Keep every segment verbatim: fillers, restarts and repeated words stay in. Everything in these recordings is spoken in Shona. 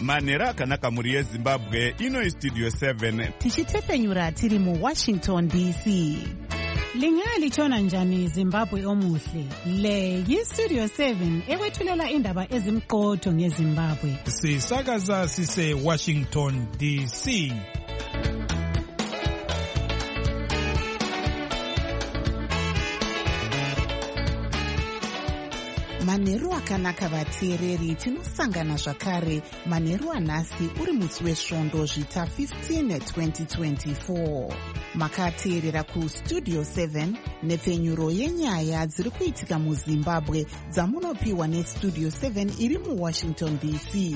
manhero akanaka mhuri yezimbabwe. Ino istudio seven tichitefenyura tiri muwashington D C. Lingalitshona njani Zimbabwe omuhle? Le yistudio seven ekwethulela indaba ezimqotho ngeZimbabwe. Sisakaza sise Washington D C. Manheru akanaka vateereri, tinosangana zvakare manheru anhasi uri musi wesvondo zvita fifteen twenty twenty-four. Makateerera kustudio seven nepfenyuro yenyaya dziri kuitika muZimbabwe dzamunopiwa nestudio seven iri muWashington D C.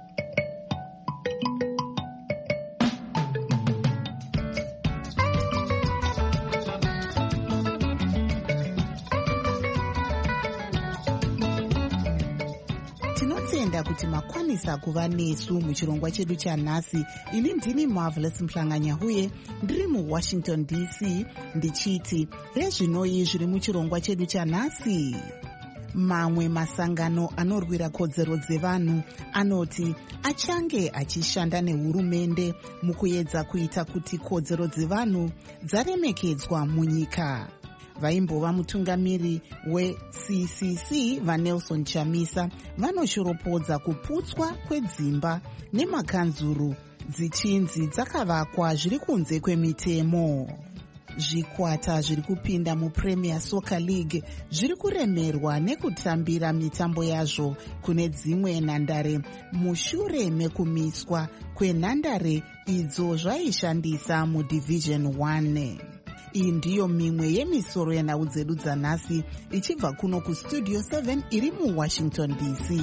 Tinotenda kuti makwanisa kuva nesu muchirongwa chedu chanhasi. Ini ndini Marvelous Mhlanganyahuye, ndiri muWashington D C, ndichiti rezvinoi zviri muchirongwa chedu chanhasi. Mamwe masangano anorwira kodzero dzevanhu anoti achange achishanda nehurumende mukuedza kuita kuti kodzero dzevanhu dzaremekedzwa munyika. Vaimbova mutungamiri we-C C C vaNelson Chamisa vanoshoropodza kuputswa kwedzimba nemakanzuru dzichinzi dzakavakwa zviri kunze kwemitemo. Zvikwata zviri kupinda muPremier Soccer League zviri kuremerwa nekutambira mitambo yazvo kune dzimwe nhandare mushure mekumiswa kwenhandare idzo zvaishandisa muDivision one. Iyi ndiyo mimwe yemisoro yenhau dzedu dzanhasi ichibva kuno kustudio seven iri muWashington D C.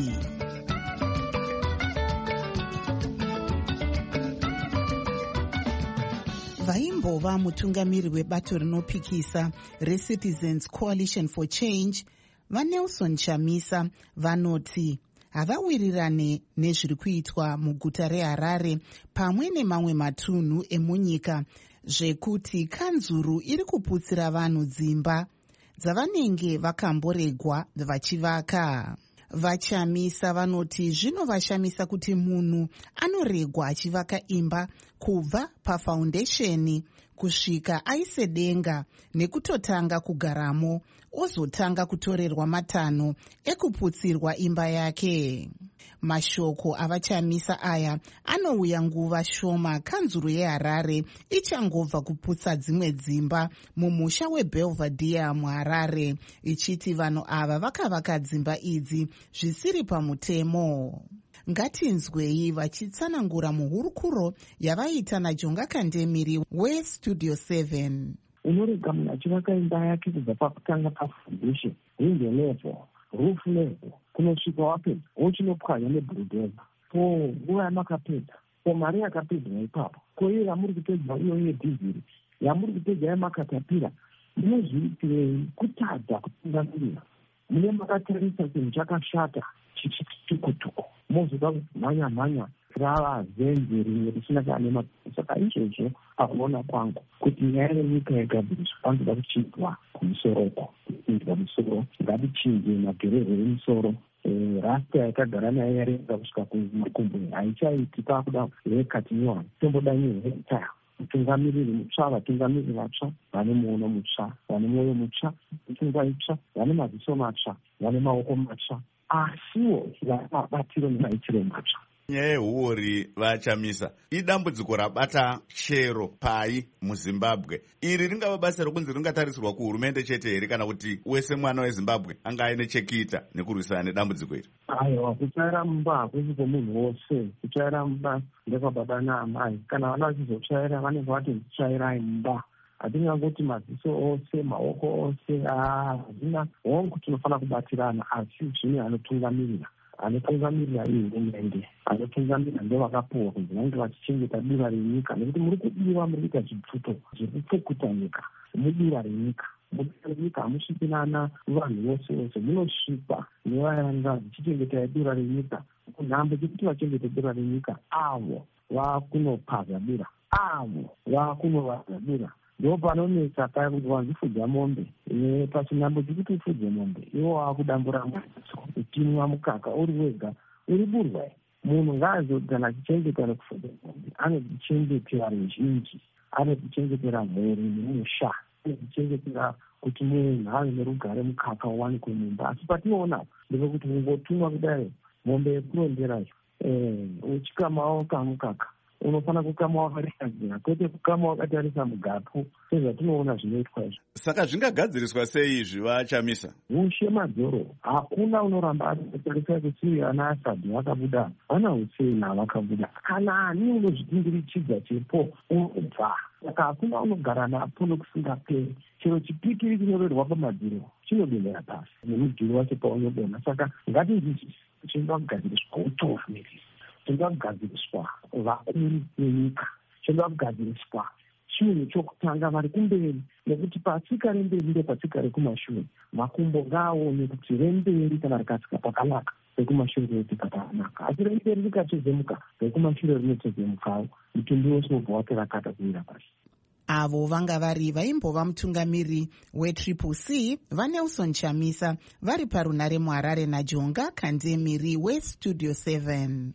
Vaimbova mutungamiri webato rinopikisa reCitizens Coalition for Change vaNelson Chamisa vanoti havawirirane nezviri kuitwa muguta reHarare pamwe nemamwe matunhu emunyika zvekuti kanzuru iri kuputsira vanhu dzimba dzavanenge vakamboregwa vachivaka. VaChamisa vanoti zvinovashamisa kuti munhu anoregwa achivaka imba kubva pafaundesheni kusvika aise denga nekutotanga kugaramo ozotanga kutorerwa matanho ekuputsirwa imba yake. Mashoko avaChamisa aya anouya nguva shoma kanzuru yeHarare ichangobva kuputsa dzimwe dzimba mumusha weBelvedere muHarare, ichiti vanhu ava vakavaka dzimba idzi zvisiri pamutemo. Ngatinzwei vachitsanangura muhurukuro yavaita naJonga Kandemiri weStudio seven. Unorega munhu achivaka imba yake kubva pakutanga pafoundation, window level, roof level, kunosvika wapedza wochinopwanya nebhurudheza. Po nguva yamakapedza, po mari yakapedzwa ipapo, ko iyo yamuri kupedza iyo yedhiziri, yamuri kupedza yamakatapira, munozviitirei kutadza kutungamirira? Mune makatarisa chinhu chakashata chichitukutuku, mozoda kumhanya mhanya rava zenze rimwe risina kana mapesa. Saka izvozvo pakuona kwangu kuti nyaya yenyika yegadziriswa panoda kuchinjwa kumusoro, kuchinjwa musoro, ngatichinje magerero emusoro. Rasta yakagara nayo yarenga kusvika kumakumbo haichaiti pakuda hekatinywana tomboda nehekitaya. Mutungamiriri mutsva, vatungamiriri vatsva vane muono mutsva, vane mwoyo mutsva, pfungwa itsva, vane maziso matsva, vane maoko matsva, asiwo vane mabatiro nemaitiro matsva. Nyaya yehuori vaChamisa idambudziko rabata chero pai muZimbabwe. Iri ringava basa rokunzi ringatarisirwa kuhurumende chete here kana kuti wese mwana weZimbabwe anga aine chekuita nekurwisana nedambudziko iri? Aiwa, kutsvaira mumba hakusi kwomunhu wose. Kutsvaira mumba ndekwababa naamai. Kana vana vachizotsvaira vanenge vatodzitsvairai mumba. Hatingangoti maziso ose, maoko ose, hazina hongu. Tinofanira kubatirana, asi zvine anotungamirira. Anotungamirira ihurumende, anotungamirira ndevakapuwa kuti vange vachichengeta dura renyika, nekuti muri kudiwa, muri kuita zvipfuto zviri kupfukuta nyika mudura renyika. Mudura renyika hamusviki nana vanhu vose vose, munosvikwa nevanga vachichengeta dura renyika. Kunhambo dzekuti vachengete dura renyika, avo vakunophaza dura, avo vakunovaza dura. Ndo panonetsa paya kuti wanzifudza mombe, pachinhambo chekuti ufudze mombe, iwo wakudambura mwadzo, utimwa mukaka uri wega, uri burwa. munhu ngaazoti kana achichengeta nekufuga mombe anozvichengetera ruzhinji, anozvichengetera mhuri nemusha, anozvichengetera kuti munhu ave nerugare mukaka uwanikwe mumba. Asi patinoona ndepekuti kungotumwa kudai mombe yekuronderayo uchikamawo kamukaka unofanira kukama wakarikadzira, kwete kukama wakatarisa mugapu sezvatinoona zvinoitwa izvo. Saka zvingagadziriswa sei izvi vaChamisa? Ushe madzoro, hakuna unoramba akatarisa kuti ana Asadhi vakabuda, vana Hussein havakabuda, kana ani unozvitindirichidza chepo unobva. Saka hakuna unogara napo nokusingaperi. Chero chipikiri chinyorerwa pamadziro chinodonhera pasi nemudhuri wacho paunodonha. Saka ngatinzwisise chinoda kugadziriswa utofumirisi, chinoda kugadziriswa vakuru venyika, chinoda kugadziriswa chinhu chokutanga vari kumberi, nekuti patsika remberi ndepatsika rekumashure. Makumbo ngaaone kuti remberi kana rikatsika pakanaka rekumashure rinotsika pakanaka, asi remberi rikatozemuka rekumashure rinotodzemukawo. Mutumbi wose wobva wati rakata kuwira pasi. Avo vanga vari vaimbova mutungamiri wetriple C vaNelson Chamisa vari parunare muHarare naJonga Kandemiri weStudio seven.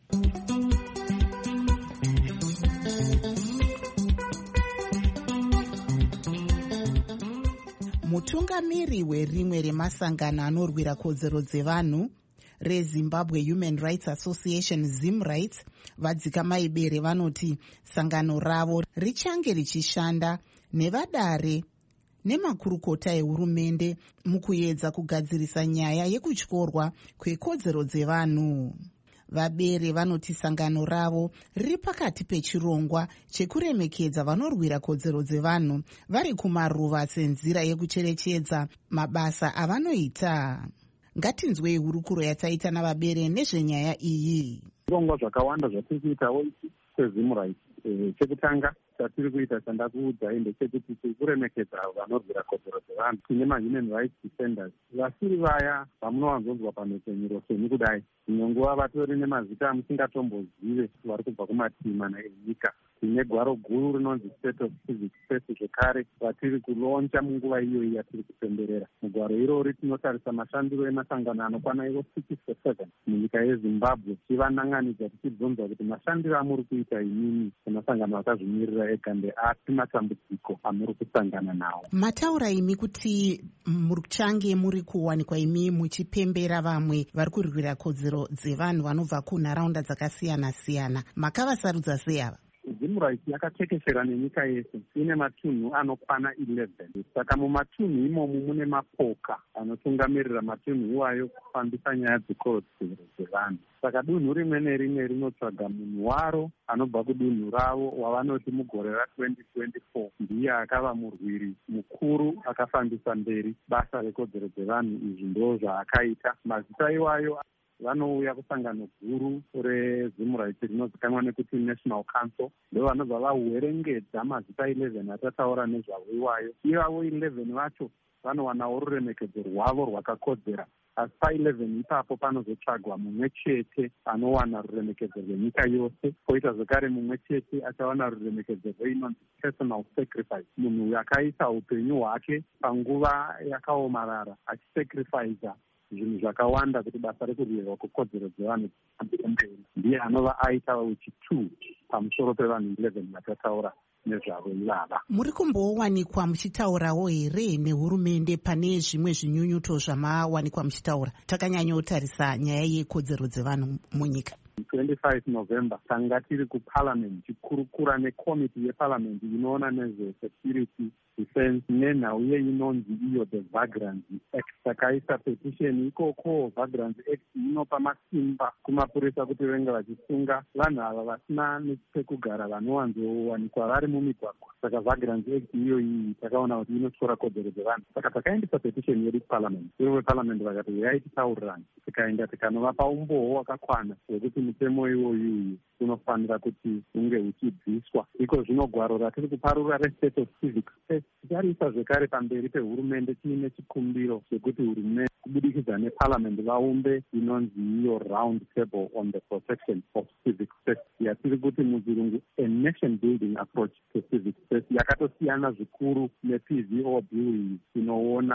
Mutungamiri werimwe remasangano anorwira kodzero dzevanhu reZimbabwe Human Rights Association ZimRights vadzika maibere vanoti sangano ravo richange richishanda nevadare nemakurukota ehurumende mukuedza kugadzirisa nyaya yekutyorwa kwekodzero dzevanhu. Vabere vanoti sangano ravo riri pakati pechirongwa chekuremekedza vanorwira kodzero dzevanhu vari kumaruva senzira yekucherechedza mabasa avanoita. Ngatinzwei hurukuro yataita navabere nezvenyaya iyi. Zvirongwa zvakawanda zvatiri kuitawo seZimRights. Chekutanga chatiri kuita chandakuudzai ndechekuti tiri kuremekedza vanorwira kodzero dzevanhu. Tine mahuman rights defenders vasiri vaya vamunowanzonzwa pamhetemiro seni kudai. Imwe nguva vatori nemazita amusingatombozive vari kubva kumativi mana enyika. Tine gwaro guru rinonzi State of Civic Space zvekare ratiri kuloncha munguva iyoyi yatiri kupemberera. Mugwaro irori tinotarisa mashandiro emasangano anokwana ivo sixty-seven munyika yeZimbabwe, tichivananganidza tichibvunza kuti mashandiro amuri kuita imini semasangano akazvimirira ega ndeapi matambudziko amuri kusangana nawo. Mataura imi kuti muchange muri kuwanikwa imi muchipembera vamwe vari kurwira kodzero dzevanhu vanobva kunharaunda dzakasiyana siyana, makavasarudza sei ava? ZimRights yakatekeshera nenyika yese, ine matunhu anokwana eleven. Saka mumatunhu imomu mune mapoka anotungamirira matunhu iwayo kufambisa nyaya dzekodzero dzevanhu. Saka dunhu rimwe nerimwe rinotsvaga munhu waro anobva kudunhu ravo wavanoti mugore ratwenty twenty-four ndiye akava murwiri mukuru akafambisa mberi basa rekodzero dzevanhu. Izvi ndo zvaakaita. Mazita iwayo vanouya kusangano guru reZimRights rinozikanwa nekuti National Council, ndo vanobva vahuwerengedza mazita eleven atataura nezvavo iwayo. Ivavo eleven vacho vanowanawo ruremekedzo rwavo rwakakodzera, asi pa-eleven ipapo panozotsvagwa mumwe chete anowana ruremekedzo rwenyika yose. Poita zvekare mumwe chete achawana ruremekedzo rweinonzi personal sacrifice, munhu akaisa upenyu hwake panguva yakaomarara achisacrifica zvinhu zvakawanda kuti basa rekurwirwa kwekodzero dzevanhu dzihambire mberi. Ndiye anova aita wechitu pamusoro pevanhu eleven vatataura nezvavo ivava. Muri kumbowanikwa muchitaurawo here nehurumende pane zvimwe zvinyunyuto zvamawanikwa muchitaura? Takanyanyotarisa nyaya yekodzero dzevanhu munyika. twenty-five November tanga tiri kuparliament tikurukura nekomiti yeparliament inoona nezvesecurity defense nenhau inonzi iyo the Vagrancy Act. Takaisa petition ikoko. Vagrancy Act inopa masimba kumapurisa kuti venge vachisunga vanhu ava vasina nepekugara vanowanzowanikwa vari mumigwagwa. Saka Vagrancy Act iyo iyi takaona kuti inotyora kodzero dzevanhu. Saka takaendesa petition yedu kuparliament. Iro veparliament vakati uyai titaurirane. Tikaenda tikanovapa umboho hwakakwana hwekuti mutemo iwoyu unofanira kuti unge uchibviswa. Iko zvino gwaro ratiri kuparura restate of civic space tichariisa zvekare pamberi pehurumende tiine chikumbiro chekuti hurumende kubudikidza neparliament vaumbe inonzi iyo round table on the protection of civic space, yatiri kuti muchirungu a nation building approach to civic space, yakatosiyana zvikuru neP V O building inoona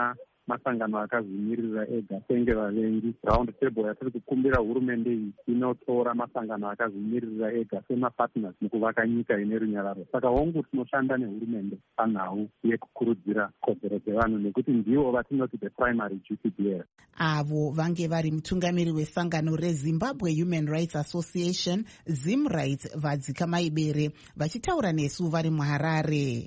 masangano akazvimirira ega senge vavengi. Round table yatiri kukumbira hurumende iyi inotora masangano akazvimirira ega semapartners mukuvaka nyika ine runyararo. Saka hongu tinoshanda nehurumende panhau yekukurudzira kodzero dzevanhu nekuti ndivo vatinoti the primary duty bearer. Avo vange vari mutungamiri wesangano reZimbabwe Human Rights Association ZimRights Vadzika Maibere vachitaura nesu vari muHarare.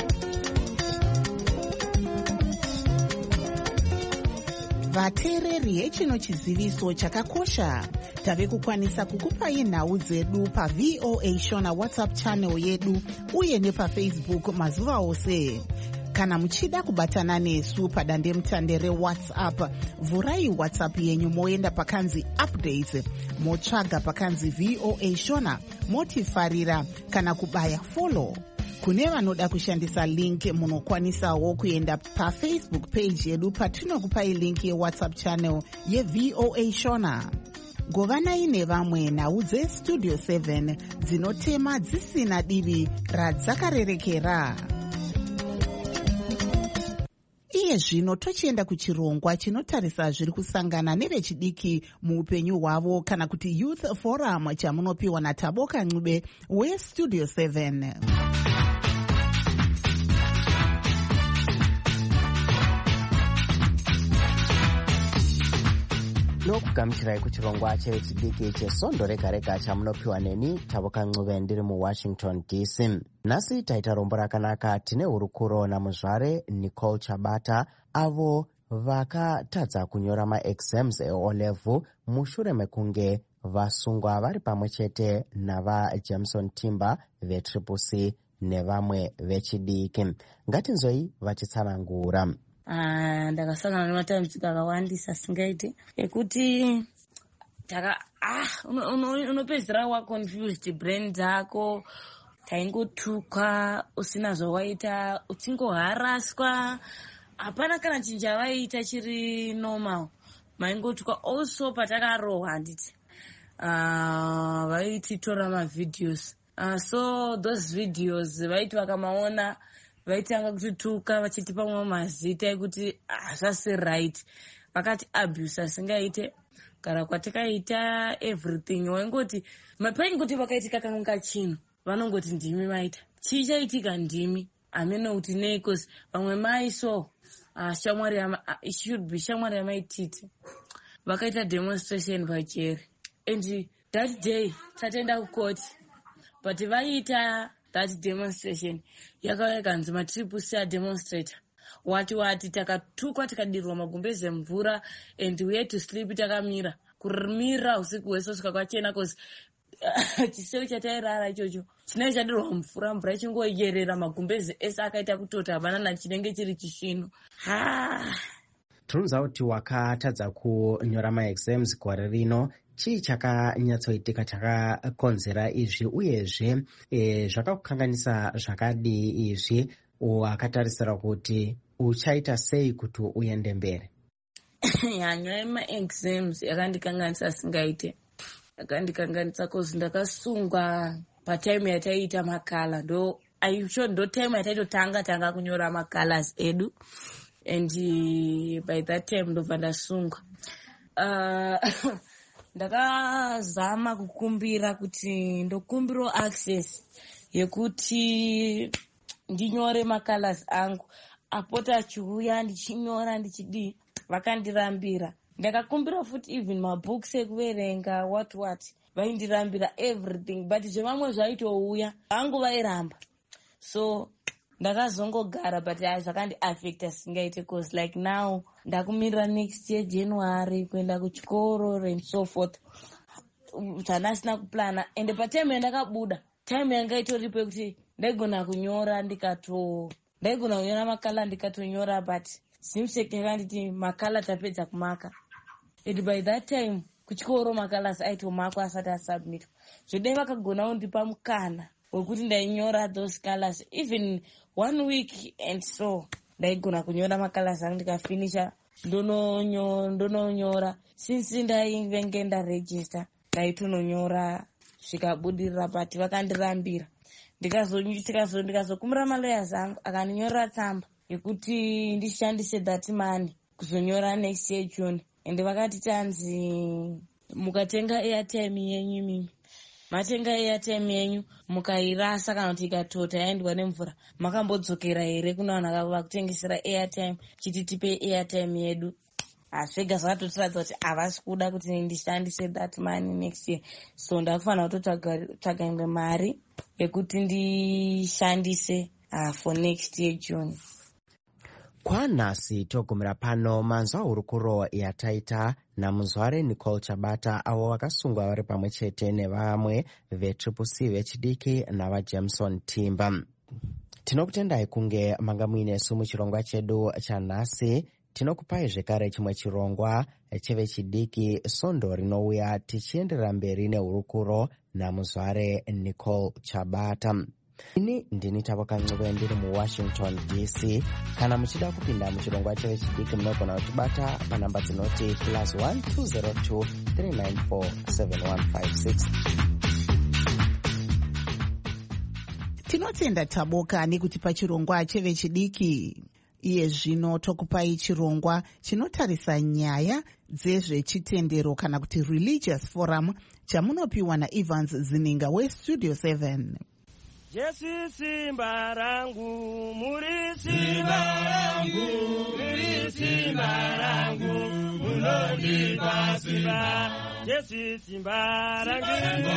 Vateereri hechino chiziviso chakakosha. Tave kukwanisa kukupai nhau dzedu pa V O A Shona WhatsApp channel yedu uye nepaFacebook mazuva ose. Kana muchida kubatana nesu padande mutande reWhatsApp, vurai WhatsApp yenyu moenda pakanzi updates, motsvaga pakanzi V O A Shona, motifarira kana kubaya follow. Kune vanoda kushandisa link munokwanisawo kuenda paFacebook page yedu patinokupai link yeWhatsApp channel yeV O A Shona. Govanai nevamwe nhau dzeStudio seven dzinotema dzisina divi radzakarerekera. Iye zvino tochienda kuchirongwa chinotarisa zviri kusangana nevechidiki muupenyu hwavo kana kuti Youth Forum chamunopiwa naTaboka Ncube weStudio seven. Nokugamuchirai kuchirongwa chevechidiki chesondo rega rega chamunopiwa neni Taboka Ncube ndiri muWashington D C. Nhasi taita rombo rakanaka tine hurukuro namuzvare Nicole Chabata avo vakatadza kunyora maexams eOlevu mushure mekunge vasungwa vari pamwe chete navaJameson Timber veTriple C nevamwe vechidiki. Ngatinzoi vachitsanangura. Uh, ndakasangana nematambudziko akawandisa asingaiti ekuti taka ah unopedzera wa confused brain dzako, taingotuka usina zvawaita, utingoharaswa, hapana kana chinhu chavaita chiri normal, maingotuka. Also patakarohwa handiti uh, vaititora mavideos uh, so those videos vaiti vakamaona vaitanga kutuka vachiti pamwe mazita ekuti hazvasi right, vakati abuse asingaite kana kwatakaita everything. Waingoti paingoti vakaitika kanga chino vanongoti ndimi maita, chii chaitika ndimi ameno kuti nei, cause vamwe maiso uh, shamwari yama uh, should be shamwari yamaititi vakaita demonstration pacheri, and that day tatenda kukoti but vaita that demonstration yakauya ikanzi maTriple C ademonstrator wati wati takatukwa tikadirwa magumbeze mvura and we had to sleep takamira kurimira usiku hwese kusvika kwachena cause chisero chatairara ichocho chinenge chadirwa mvura, mvura ichingoyerera magumbeze ese akaita kutota havana nachinenge chiri chishino. Turunza kuti wakatadza kunyora maexams gore rino, chii chakanyatsoitika chakakonzera izvi uyezve e, zvakakukanganisa zvakadii izvi, wakatarisira kuti uchaita sei kuti uende mberi? Nyaya yemaexams yakandikanganisa singaite, yakandikanganisa cause ndakasungwa patime yataiita makala, ndo aisho ndo time yataitotanga tanga kunyora macolors edu, and by that time ndobva ndasungwa. uh, ndakazama kukumbira kuti ndokumbirawo access yekuti ndinyore macolors angu, apota achiuya ndichinyora ndichidii, vakandirambira. Ndakakumbira futi even mabooks ekuverenga what what, vaindirambira everything, but zvevamwe zvaitouya vangu vairamba. So ndakazongogara, but hai zvakandiaffecta singaite cause like now ndakumirira next year January kuenda kuchikoro and so forth, zvanasina kuplana. And patime yandakabuda, time yanga itoripo yekuti ndaigona kunyora ndikato ndaigona kunyora makala ndikatonyora, but simseke yakanditi makala tapedza kumaka. And by that time kuchikoro makalasi aitomakwa asati asubmit, zvodai vakagona kundipa mukana wekuti ndainyora those colors even one week, and so ndaigona kunyora makalasi angu ndikafinisha, ndononyora ndononyora since ndaivenge ndaregister ndaitononyora zvikabudirira, but vakandirambira. Ndikazokumbira malawyers angu akaninyorera tsamba yekuti ndishandise that money kuzonyora next year June. Ende vakati tanzi mukatenga airtime yenyu mimi matenga airtime yenyu mukairasa kana kuti ikatota yaendwa nemvura makambodzokera here kuna vanhu vakutengesera airtime chiti tipe airtime yedu. Zvega zvakatotiradza kuti havasi kuda kuti ndishandise that money next year, so ndakufanira kutotsvaga imwe mari yekuti ndishandise uh, for next year June. Kwanhasi togumira pano manzwa hurukuro yataita naMuzvare Nicole Chabata avo vakasungwa vari pamwe chete nevamwe vetriple C vechidiki navaJameson Timba. Tinokutendai kunge manga muinesu muchirongwa chedu chanhasi. Tinokupai zvekare chimwe chirongwa chevechidiki Sondo rinouya tichienderera mberi nehurukuro naMuzvare Nicole Chabata. Ini ndini Tavokancuve ndiri muWashington D C. Kana muchida kupinda muchirongwa chevechidiki munogona kutibata panhamba dzinoti plus one two zero two three nine four seven one five six. Tinotenda Taboka nekutipa chirongwa chevechidiki. Iye zvino tokupai chirongwa chinotarisa nyaya dzezvechitendero kana kuti religious forum chamunopiwa naEvans Zininga weStudio seven. Jesu simba rangu, muri simba rangu, muri simba rangu, munondipa simba. Jesu simba rangu,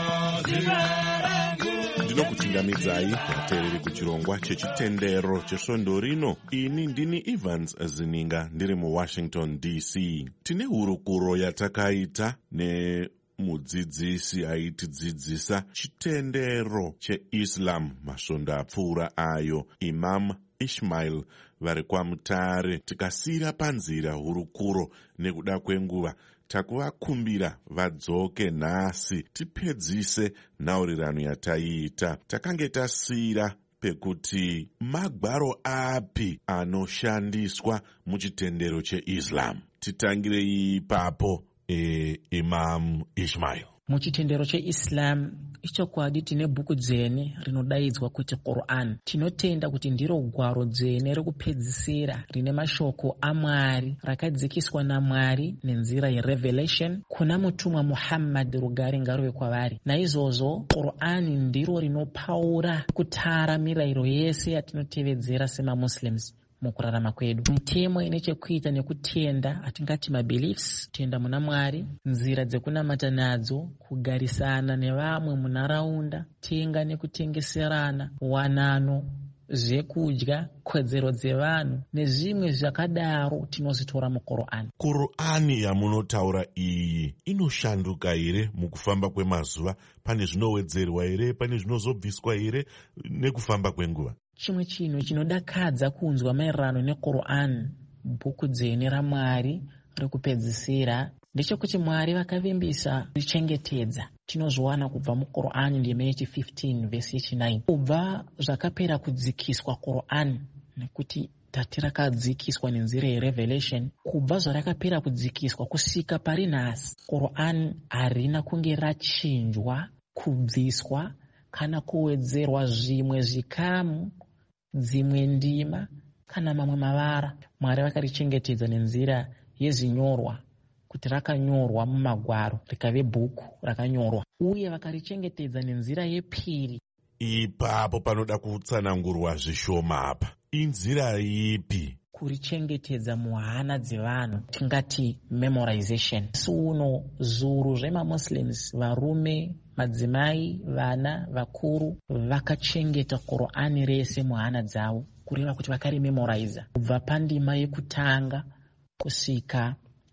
simba rangu. Ndinokuchingamidzai vateereri kuchirongwa chechitendero cheSondo rino. Ini ndini Evans Zininga ndiri muWashington D C. Tine hurukuro yatakaita ne mudzidzisi aitidzidzisa chitendero cheIslam masvondo apfuura ayo, Imam Ismail vari kwaMutare. Tikasira panzira hurukuro nekuda kwenguva, takuvakumbira vadzoke nhasi tipedzise nhaurirano yataiita. Takange tasira pekuti magwaro api anoshandiswa muchitendero cheIslam. Titangire ipapo e, Imam Ismail. Muchitendero cheIslam ichokwadi tine bhuku dzene rinodaidzwa kuti Quran. Tinotenda kuti ndiro gwaro dzene rekupedzisira rine mashoko aMwari rakadzikiswa naMwari nenzira yerevelation kuna mutumwa Muhammad rugare ngaruve kwavari. Naizvozvo Quran ndiro rinopaura kutara mirayiro yese yatinotevedzera semaMuslims mukurarama kwedu. Mitemo ine chekuita nekutenda, atingati mabeliefs, kutenda muna Mwari, nzira dzekunamata nadzo, kugarisana nevamwe munharaunda, tenga nekutengeserana, wanano, zvekudya, kodzero dzevanhu nezvimwe zvakadaro tinozvitora muQur'an. Qur'ani yamunotaura iyi inoshanduka here mukufamba kwemazuva? Pane zvinowedzerwa here? Pane zvinozobviswa here nekufamba kwenguva? Chimwe chinhu chinodakadza kunzwa maererano neQur'an, bhuku dzene raMwari rekupedzisira, ndechekuti Mwari vakavimbisa richengetedza. Tinozviwana kubva muQur'an ndime yechi fifteen verse yechi nine. Kubva zvakapera kudzikiswa Qur'an, nekuti tati rakadzikiswa nenzira yerevelation, kubva zvarakapera kudzikiswa kusika pari nhasi, Qur'an harina kunge rachinjwa, kubviswa kana kuwedzerwa zvimwe zvikamu, dzimwe ndima kana mamwe mavara. Mwari vakarichengetedza nenzira yezvinyorwa, kuti rakanyorwa mumagwaro rikave bhuku rakanyorwa, uye vakarichengetedza nenzira yepiri. Ipapo panoda kutsanangurwa zvishoma apa. Inzira ipi? Kurichengetedza muhana dzevanhu, tingati memorization. Suno zuru zvemaMuslims, varume, madzimai, vana, vakuru, vakachengeta Qur'ani rese muhana dzavo, kureva kuti vakarimemoriza kubva pandima yekutanga kusvika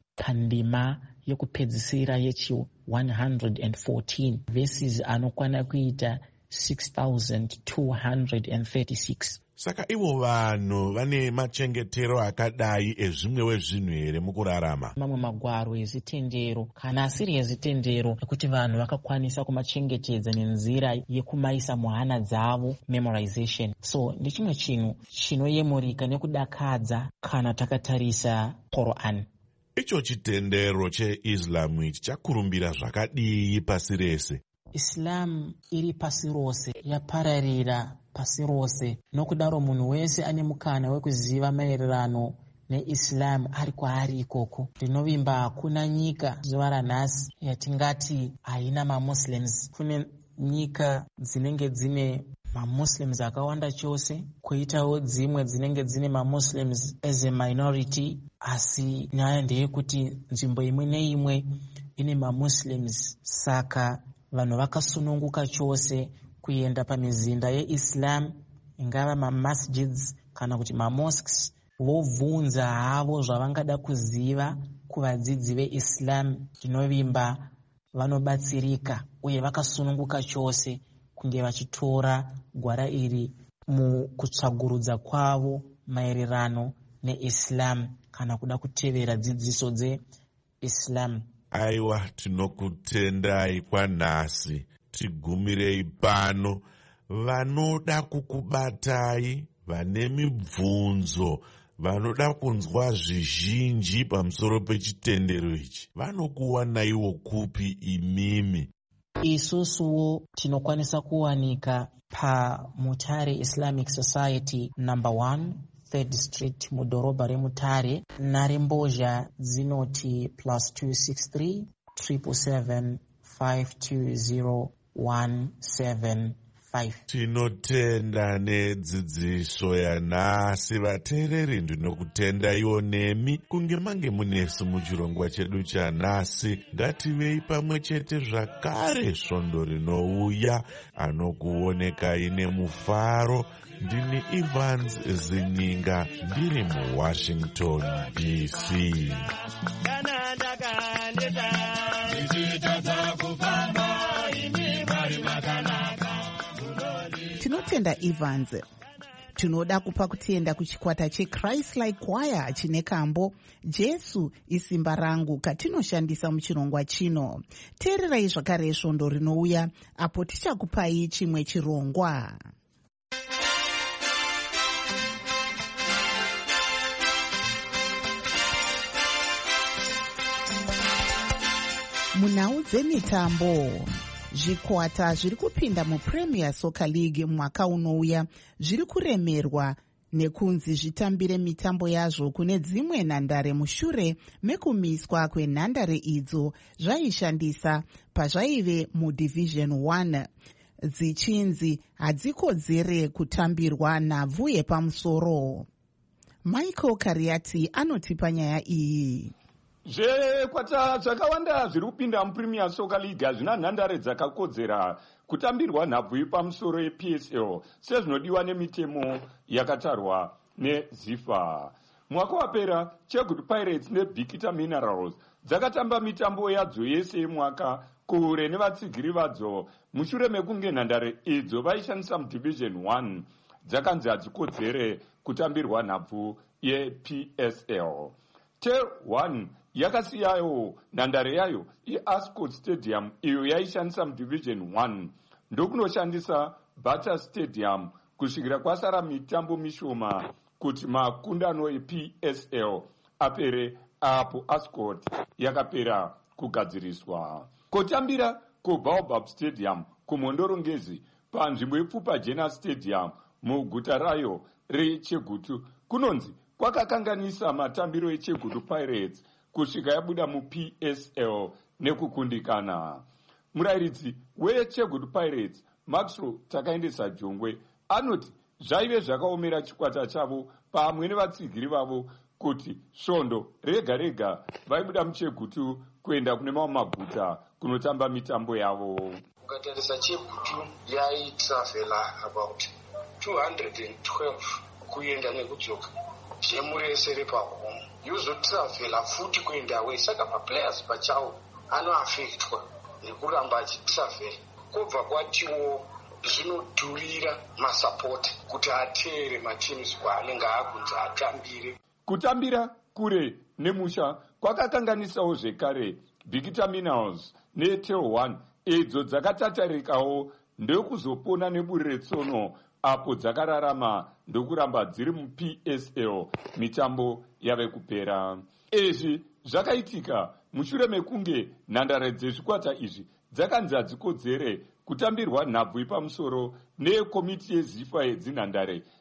pandima yekupedzisira yechi one hundred fourteen, verses anokwana kuita six thousand two hundred thirty-six. Saka ivo vanhu vane machengetero akadai ezvimwewo zvinhu here mukurarama? Mamwe magwaro ezitendero kana asiri ezitendero ekuti vanhu vakakwanisa kumachengetedza nenzira yekumaisa muhana dzavo, memorization. So ndechimwe chinhu chinoyemurika nekudakadza kana takatarisa Qur'an. Icho chitendero cheIslam ichi chakurumbira zvakadii pasi rese? Islam iri pasi rose, yapararira pasi rose, nokudaro munhu wese ane mukana wekuziva maererano neislam ari kwaari ikoko. Ndinovimba hakuna nyika zuva ranhasi yatingati haina mamuslims. Kune nyika dzinenge dzine mamuslims akawanda chose, kwoitawo dzimwe dzinenge dzine mamuslims as a minority, asi nyaya ndeyekuti nzvimbo imwe neimwe ine mamuslims. Saka vanhu vakasununguka chose kuenda pamizinda yeislam, ingava mamasjids kana kuti mamosques, vobvunza havo zvavangada kuziva kuvadzidzi veislam. Ndinovimba vanobatsirika uye vakasununguka chose kunge vachitora gwara iri mukutsvagurudza kwavo maererano neislam kana kuda kutevera dzidziso dzeislam. Aiwa, tinokutendai kwanhasi. Tigumirei pano. Vanoda kukubatai, vane mibvunzo, vanoda kunzwa zvizhinji pamusoro pechitendero ichi, vanokuwanaiwo kupi imimi? Isusuwo tinokwanisa kuwanika paMutare Islamic Society number one, third Street mudhorobha reMutare. Nharembozha dzinoti plus two six three triple seven five two zero one seven five. Tinotenda nedzidziso yanhasi. Vateereri, ndinokutendaiwo nemi kunge mange munesu muchirongwa chedu chanhasi. Ngativei pamwe chete zvakare svondo rinouya. Anokuonekai nemufaro. Ndini Evans Zininga, ndiri muWashington D C. Tinotenda Evans. Tinoda kupa kutenda kuchikwata cheChrist Like Choir chine kambo Jesu isimba rangu katinoshandisa muchirongwa chino. Teererai zvakare svondo rinouya apo tichakupai chimwe chirongwa. Munhau dzemitambo, zvikwata zviri kupinda muPremier Soccer League mwaka unouya zviri kuremerwa nekunzi zvitambire mitambo yazvo kune dzimwe nhandare mushure mekumiswa kwenhandare idzo zvaishandisa pazvaive muDivision one, dzichinzi hadzikodzere kutambirwa nhabvu yepamusoro. Michael Kariati anotipa nyaya iyi. Zvekwata zvakawanda zviri kupinda muPremier Soccer League hazvina nhandare dzakakodzera kutambirwa nhabvu yepamusoro yeP S L sezvinodiwa nemitemo yakatarwa neZIFA. Mwaka wapera Chegood Pirates neBikita Minerals dzakatamba mitambo yadzo yese yemwaka kure nevatsigiri vadzo mushure mekunge nhandare idzo vaishandisa muDivision one dzakanzi hadzikodzere kutambirwa nhabvu yeP S L. T one yakasiyawo nhandare yayo iAscot Stadium iyo yaishandisa muDivision one ndokunoshandisa Butter Stadium kusvikira kwasara mitambo mishoma kuti makundano eP S L apere apo Ascot yakapera kugadziriswa. Kotambira kuBaobab Stadium kumhondorongezi panzvimbo yepfupa Jena Stadium muguta rayo reChegutu kunonzi kwakakanganisa matambiro eChegutu Pirates kusvika yabuda muP S L nekukundikana. Murairidzi weChegutu Pirates Maxwell Takaendesa Jongwe anoti zvaive zvakaomera chikwata chavo pamwe nevatsigiri vavo kuti svondo rega rega vaibuda muChegutu kuenda kune mamwe maguta kunotamba mitambo yavo. Ukatarisa Chegutu yaitravela about two hundred twelve kuenda nekudzoka jemurese repahome yozotravela futi kuenda away, saka maplayers pachawo anoafektwa nekuramba achitravela. Kobva kwatiwo zvinodhurira masapota kuti ateere mateams kwaanenge akunzi atambire. Kutambira kure nemusha kwakakanganisawo zvekare Bikita Minerals neTel one idzo dzakatatarikawo ndokuzopona neburi retsono apo dzakararama ndokuramba dziri muP S L mitambo yave kupera. Izvi zvakaitika mushure mekunge nhandare dzezvikwata izvi dzakanzi hadzikodzere kutambirwa nhabvu yepamusoro nekomiti yeZIFA yedzinhandare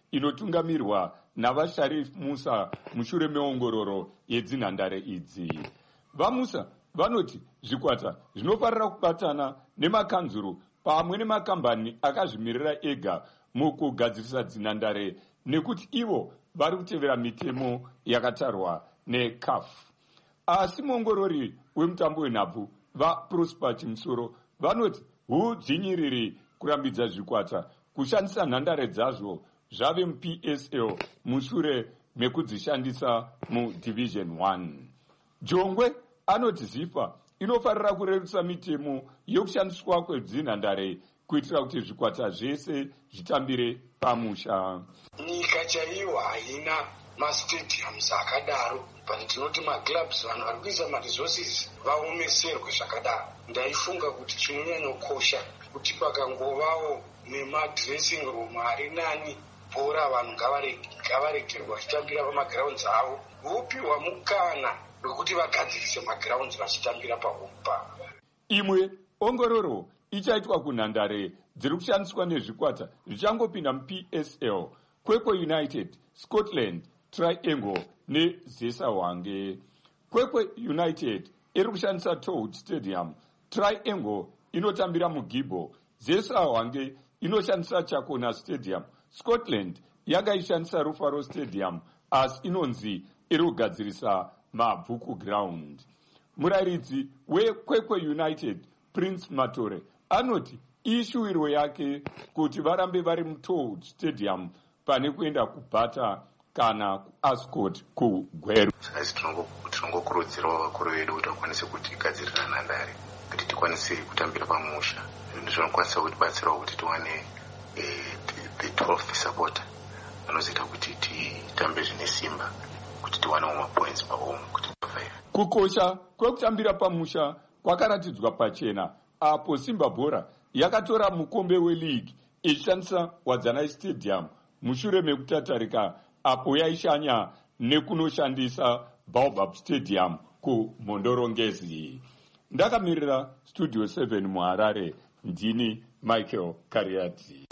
inotungamirwa navasharif Musa mushure meongororo yedzinhandare idzi. VaMusa vanoti zvikwata zvinofarira kubatana nemakanzuru pamwe nemakambani akazvimirira ega mukugadzirisa dzinhandare nekuti ivo vari kutevera mitemo yakatarwa necA F. Asi muongorori wemutambo wenhabvu vaProsper Chimusoro vanoti hudzvinyiriri kurambidza zvikwata kushandisa nhandare dzazvo zvave muP S L mushure mekudzishandisa muDivision one. Jongwe anoti ZIFA inofarira kurerutsa mitemo yokushandiswa kwedzinhandare kuitira kuti zvikwata zvese zvitambire pamusha. Nyika chaiyo haina mastadiums akadaro, but tinoti maclubs vanhu vari kuisa maresources vaomeserwe zvakadaro. Ndaifunga kuti chinonyanyokosha kuti pakangovawo nemadressing room ari nani bhora vanhu ngavaregerwa vachitambira pamagrounds avo, vopiwa mukana wekuti vagadzirise magrounds vachitambira pahompa. Imwe ongororo ichaitwa kunhandare dziri kushandiswa nezvikwata zvichangopinda muP S L, Kwekwe United, Scotland, Triangle neZesa Hwange. Kwekwe United iri kushandisa Toad Stadium, Triangle inotambira muGibbo, Zesa Hwange inoshandisa Chakona Stadium. Scotland yakaishandisa Rufaro Stadium asi inonzi iri kugadzirisa maBvuku Ground. Murayiridzi weKwekwe United, Prince Matore, anoti ishuwiro yake kuti varambe vari muToad Stadium pane kuenda kuBata kana kuAscot kuGweru. Saka tinongokurudzirawo vakuru vedu kuti vakwanise kutigadzirira nhandare kuti tikwanise kutambira pamusha. Zvinokwanisa kutibatsirawo kuti tiwane the twelfth supporter anozoita kuti titambe zvine simba kuti tiwane mapoints pahome kuti five. Kukosha kwekutambira pamusha kwakaratidzwa pachena apo Simba Bhora yakatora mukombe weleague ichishandisa Wadzanai Stadium mushure mekutatarika apo yaishanya nekunoshandisa Baobab Stadium kuMhondorongezi. Ndakamirira Studio seven muHarare, ndini Michael Kariati.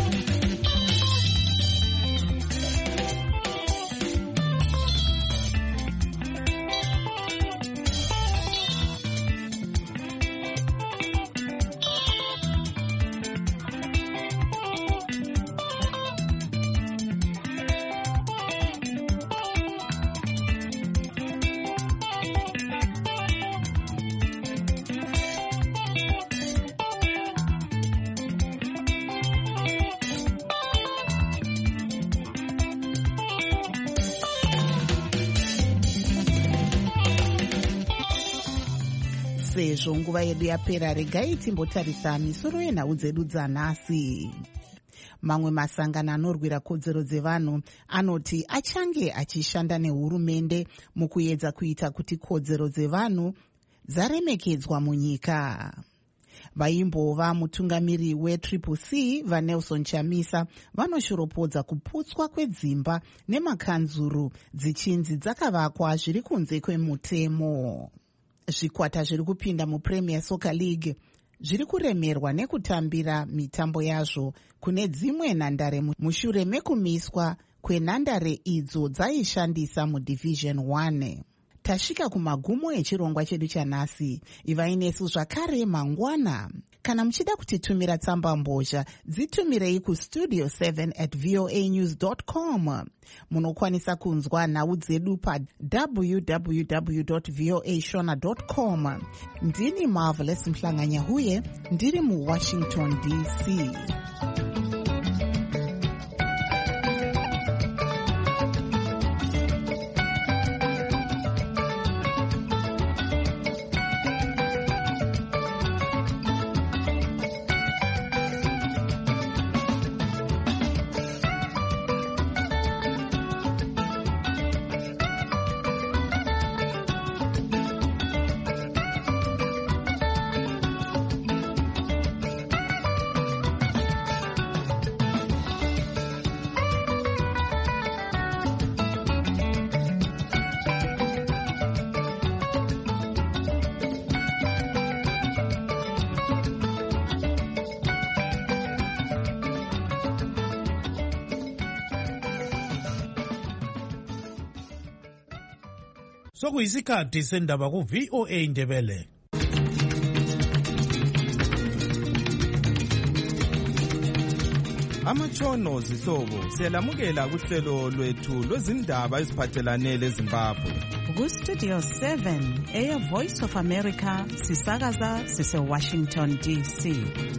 Sezvo nguva yedu yapera, regai timbotarisa misoro yenhau dzedu dzanhasi. Mamwe masangano anorwira kodzero dzevanhu anoti achange achishanda nehurumende mukuedza kuita kuti kodzero dzevanhu dzaremekedzwa munyika. Vaimbova mutungamiri weTriple C vaNelson Chamisa vanoshoropodza kuputswa kwedzimba nemakanzuru dzichinzi dzakavakwa zviri kunze kwemutemo. Zvikwata zviri kupinda muPremier Soccer League zviri kuremerwa nekutambira mitambo yazvo kune dzimwe nhandare mushure mekumiswa kwenhandare idzo dzaishandisa muDivision one. Tasvika kumagumo echirongwa chedu chanhasi. Ivai nesu zvakare mangwana. Kana muchida kutitumira tsamba mbozha, dzitumirei kustudio seven at voa news dot com. Munokwanisa kunzwa nhau dzedu pa w w w dot voa shona dot com. Ndini Marvelous Mhlanganyahuye, ndiri muWashington D C. sokuyisikhathi sendaba ku-V O A Ndebele. Amatshono zihlobo siyalamukela kuhlelo lwethu lwezindaba eziphathelane leZimbabwe. Ku-Studio seven eya Voice of America sisakaza sise-Washington D C.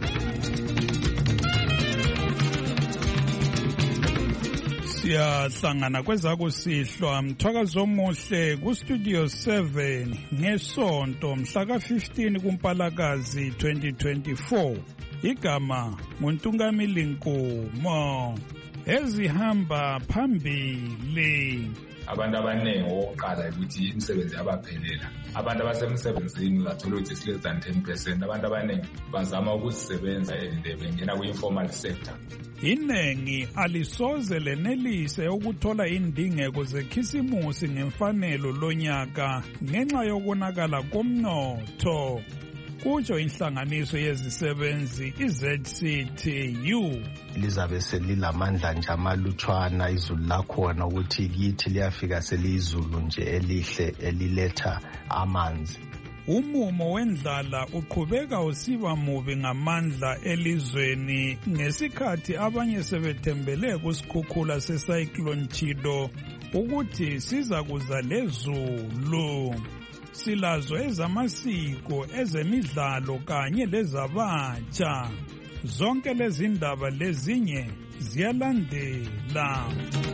Siyahlangana kwezakusihlwa mthwakazo omuhle ku-Studio seven ngesonto mhla ka-fifteen kuMpalakazi twenty twenty-four. Igama nguNtungamili Nkomo ezihamba phambili. Abantu abaningi oqala ukuthi imisebenzi yabaphelela. Abantu abasemsebenzini bathola ukuthi less than ten percent. Abantu abaningi bazama ukusebenza and bengena ku-informal sector. Inengi alisoze lenelise ukuthola indingeko zekhisimusi ngemfanelo lonyaka ngenxa yokonakala komnotho. Kutsho inhlanganiso yezisebenzi i-Z C T U. Lizabe selilamandla nje amalutshwana izulu lakhona ukuthi kithi liyafika seliyizulu nje elihle eliletha amanzi. Umumo wendlala uqhubeka usiba mubi ngamandla elizweni ngesikhathi abanye sebethembele kusikhukhula secyclone Chido ukuthi siza kuza lezulu. Silazo ezamasiko, ezemidlalo kanye lezabatsha. Zonke lezi ndaba lezinye ziyalandela.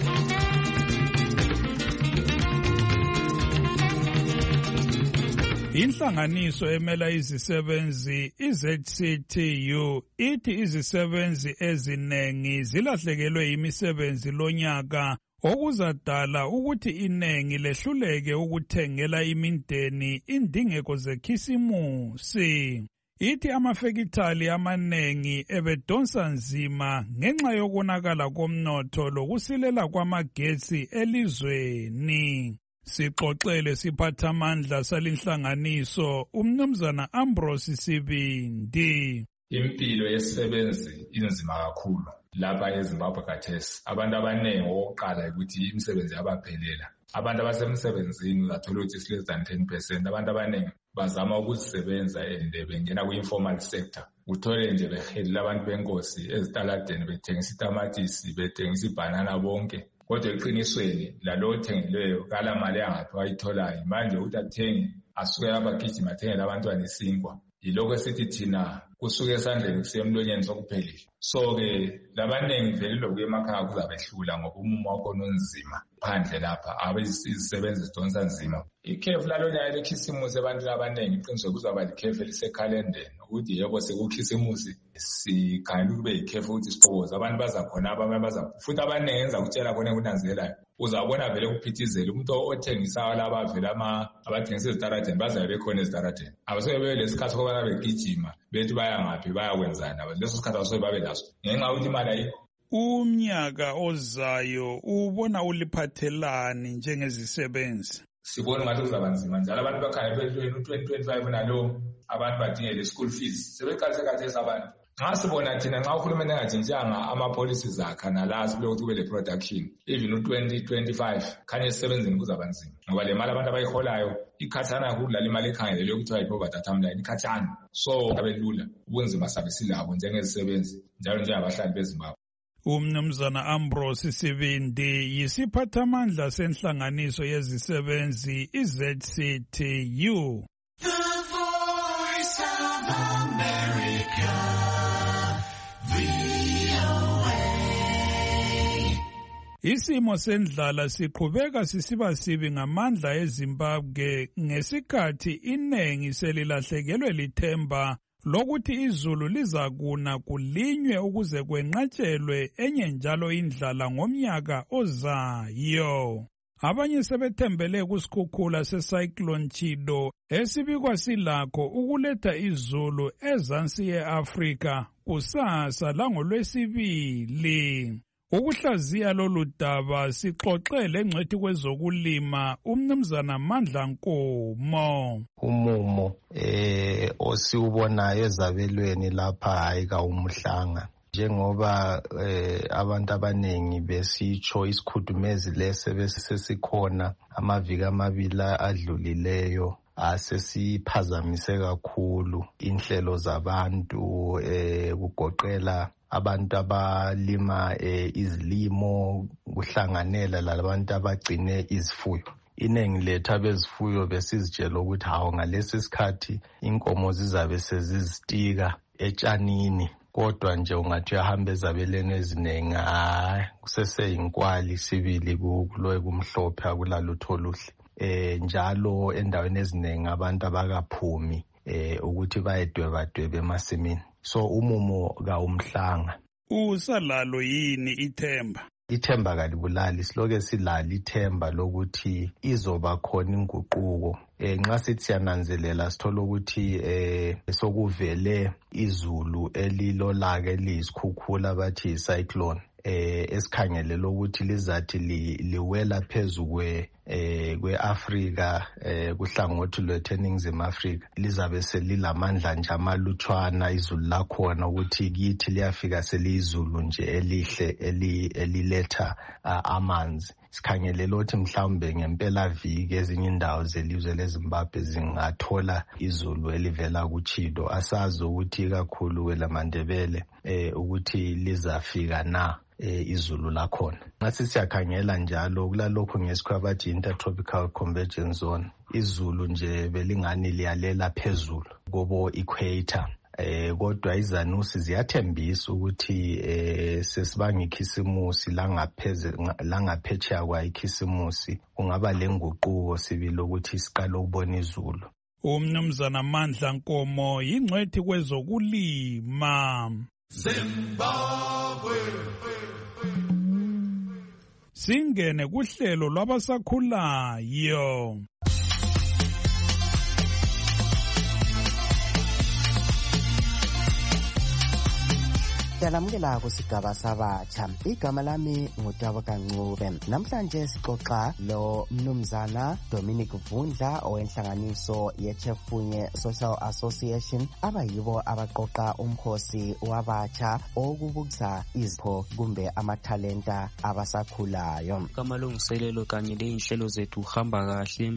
Inhlanganiso emela izisebenzi i-Z C T U ithi izisebenzi ezinengi zilahlekelwe imisebenzi lonyaka okuzadala ukuthi inengi lehluleke ukuthengela imindeni indingeko zekhisimusi. Ithi amafekithali amanengi ebedonsa nzima ngenxa yokonakala komnotho lokusilela kwamagetsi elizweni. Sixoxele siphathamandla salinhlanganiso umnumzana Ambrose Sibindi. Impilo yesisebenzi inzima kakhulu lapha eZimbabwe khathesi. Abantu abaningi oqala ukuthi imisebenzi yabaphelela. Abantu abasemsebenzini bathola ukuthi less than ten percent. Abantu abaningi bazama ukusebenza and bengena ku-informal sector. Uthole nje behelela abantu benkosi ezitaladeni bethengisa itamatisi, bethengisa ibhanana bonke. Kodwa eqinisweni lalo othengileyo kala mali yangathi wayitholayo manje ukuthi athenge asuke abagijima athengele abantwana isinkwa. Yiloko esithi thina kusuke esandleni kusiya emlonyeni sokuphelile. So-ke labanengi vele lokuya emakhaya kuzabehlula ngoba umumo wakhona unzima phandle lapha abezisebenzi zidonsa nzima. Ikhefu lalonyaka lekhisimusi ebantwini abaningi iqiniswe kuzaba likhefu elisekhalendeni ukuthi yebo sekukhisimusi sikhangela kube yikhefu ukuthi sithokoze abantu bazakhona abanye baza futhi abaningi enza ukutshela khona kunanzelayo. Uzabona vele kuphithizela umuntu othengisayo laba vele ama abathengisa ezitaradeni bazabe bekhona ezitaradeni. Abasuke bebe lesikhathi okubana begijima bethi baya ngaphi bayakwenzana leso sikhathi abasuke babe laso ngenxa yokuthi imali ayikho. Umnyaka ozayo ubona uliphathelani njengezisebenzi? Sibona ngathi kuzaba nzima njalo abantu bakhangela twenty twenty-five nalo abantu badingele school fees sebeqalise kathesi abantu. Nxa sibona thina nxa uhulumeni engatshintshanga ama-policies akhe nala silokuthi kube le-production even u-twenty twenty-five khanye esisebenzini kuzaba nzima ngoba le mali abantu abayiholayo ikhathana kakhulu lala imali ekhangelelwe ukuthiwa yi-poverty timeline ikhathana. So abe lula ubunzima sabe silabo njengezisebenzi njalo njengabahlali beZimbabwe. Umnumzana Ambrose Sibindi yisiphathamandla senhlanganiso yezisebenzi i-Z C T U. The Voice of America, V O A. Isimo sendlala siqhubeka sisiba sibi ngamandla eZimbabwe ngesikhathi inengi selilahlekelwe lithemba lokuthi izulu lizakuna kulinywe ukuze kwenqatshelwe enye njalo indlala ngomnyaka ozayo. Abanye sebethembele kusikhukhula secyclone Chido esibikwa silakho ukuletha izulu ezansi ye-Afrika kusasa langolwesibili. Ukuhlaziya lolu daba sixoxele ngcwethi kwezokulima umnumzana Mandla Nkomo. Umumo eh osiubonayo ezabelweni lapha hayi ka umhlanga Njengoba eh, abantu abanengi besitsho isikhudumezi lese besesikhona amaviki amabili adlulileyo asesiphazamise kakhulu inhlelo zabantu eh, kugoqela abantu abalima eh, izilimo kuhlanganela labantu abagcine izifuyo. Iningi lethu abezifuyo besizitshela ukuthi hawu ngalesi sikhathi inkomo zizabe sezizitika etshanini, kodwa nje ungathi uyahamba ezabeleni eziningi hayi kuseseyinkwali sibili kuloye kumhlophe akulalutho oluhle. Eh njalo endaweni eziningi abantu abakaphumi eh ukuthi bayedwebadwebe emasimini. So umumo kawumhlanga. Usalalo yini ithemba? Ithemba kalibulali, siloke silali ithemba lokuthi izoba khona inguquko. Eh nxa sithi siyananzelela sithola ukuthi eh sokuvele izulu elilolaka eliyisikhukhula bathi cyclone eh esikhangelela ukuthi lizathi liwela phezukwe eh kweAfrika eh kuhlangothi lweTheningizimu Afrika lizabe selilamandla nje amalutshwana izulu lakhona ukuthi kithi liyafika selizulu nje elihle eliletha amanzi. Sikhangelela ukuthi mhlawumbe ngempela viki ezinye indawo zelizwe leZimbabwe zingathola izulu elivela kuChido. Asazi ukuthi kakhulu kwelaMandebele eh ukuthi lizafika na eh izulu lakhona. Ngathi siyakhangela njalo kulalokho ngesikho abathi intertropical convergence zone, izulu nje belingani liyalela phezulu kobo equator. Eh kodwa izanusi ziyathembisa ukuthi eh sesibanga ikhisimusi langapheze langaphetsheya kwa ikhisimusi kungaba lenguquko sibili ukuthi siqale ukubona izulu. Umnumzana Amandla Nkomo yingcwethi kwezokulima. Zimbabwe. Singene kuhlelo lwabasakhulayo. Yalamukela kusigaba sabatsha. Igama lami nguTabo Kancube. Namhlanje sixoxa lo mnumzana Dominic Vundla owenhlanganiso yeChefunye Social Association abayibo abaqoqa umkhosi wabatsha okubukisa izipho kumbe amathalenta abasakhulayo. Kamalungiselelo kanye leinhlelo zethu uhamba kahle.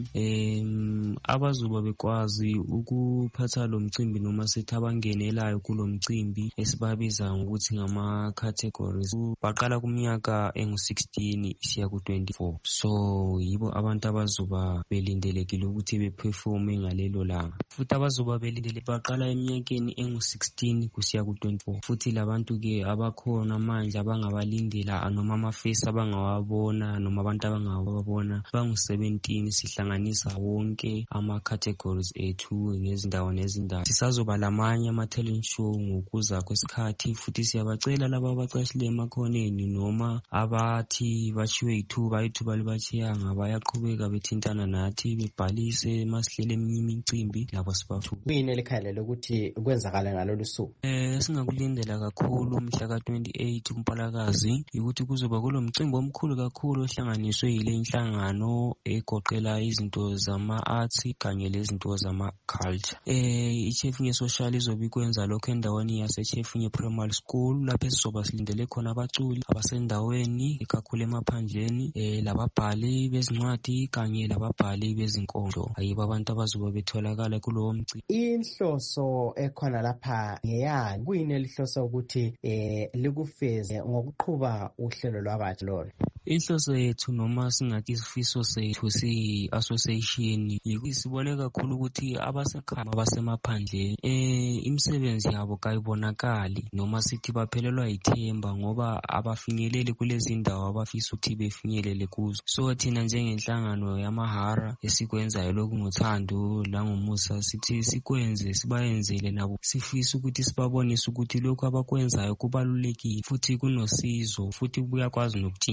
Em abazuba bekwazi ukuphatha lo mcimbi noma sithi abangenelayo kulo mcimbi esibabiza ukuthi ngama categories baqala kuminyaka engu sixteen isiya ku twenty-four. So yibo abantu abazuba belindelekile ukuthi beperforme ngalelo langa. Futhi abazuba belindele baqala eminyakeni engu sixteen kusiya ku twenty-four. Futhi labantu ke abakhona manje abangabalindela noma amafesi abangawabona noma abantu abangawabona bangu seventeen sihlanganisa wonke ama categories ethu ngezindawo nezindawo. Sisazoba lamanye ama talent show ngokuza kwesikhathi futhi siyabacela laba abacashile emakhoneni noma abathi bashiwe ithuba ithuba libachiyanga bayaqhubeka bethintana nathi bebhalise masihlele eminye imicimbi labo sibathu. Kuyini elikhalela ukuthi kwenzakala ngalolu suku? Eh singakulindela kakhulu umhla ka twenty-eight kuMpalakazi ukuthi kuzoba kulo mcimbi omkhulu kakhulu ohlanganiswe yile inhlangano egoqela izinto zama arts kanye lezinto zama culture. Eh iChefunye Social izobe ikwenza lokho endaweni yaseChefunye Primary School lapho sizoba silindele khona abaculi abasendaweni ikakhulu emaphandleni eh lababhali bezincwadi kanye lababhali bezinkondlo ayibo abantu abazoba betholakala kulowo mcimbi. Inhloso ekhona lapha ngeyani? Kuyini elihloso ukuthi eh likufeze ngokuqhuba uhlelo lwabatsha lolo? Inhloso yethu noma singathi isifiso sethu si-association yikubone kakhulu ukuthi abasekhaya abasemaphandleni eh imisebenzi yabo kayibonakali noma sithi baphelelwa ithemba ngoba abafinyeleli kulezi ndawo abafisa ukuthi befinyelele kuzo. So thina njengenhlangano yamahara esikwenzayo lokhu ngothando langomusa sithi sikwenze sibayenzele nabo sifisa ukuthi sibabonise ukuthi lokhu abakwenzayo kubalulekile futhi kunosizo futhi kuyakwazi nokutshintsha impilo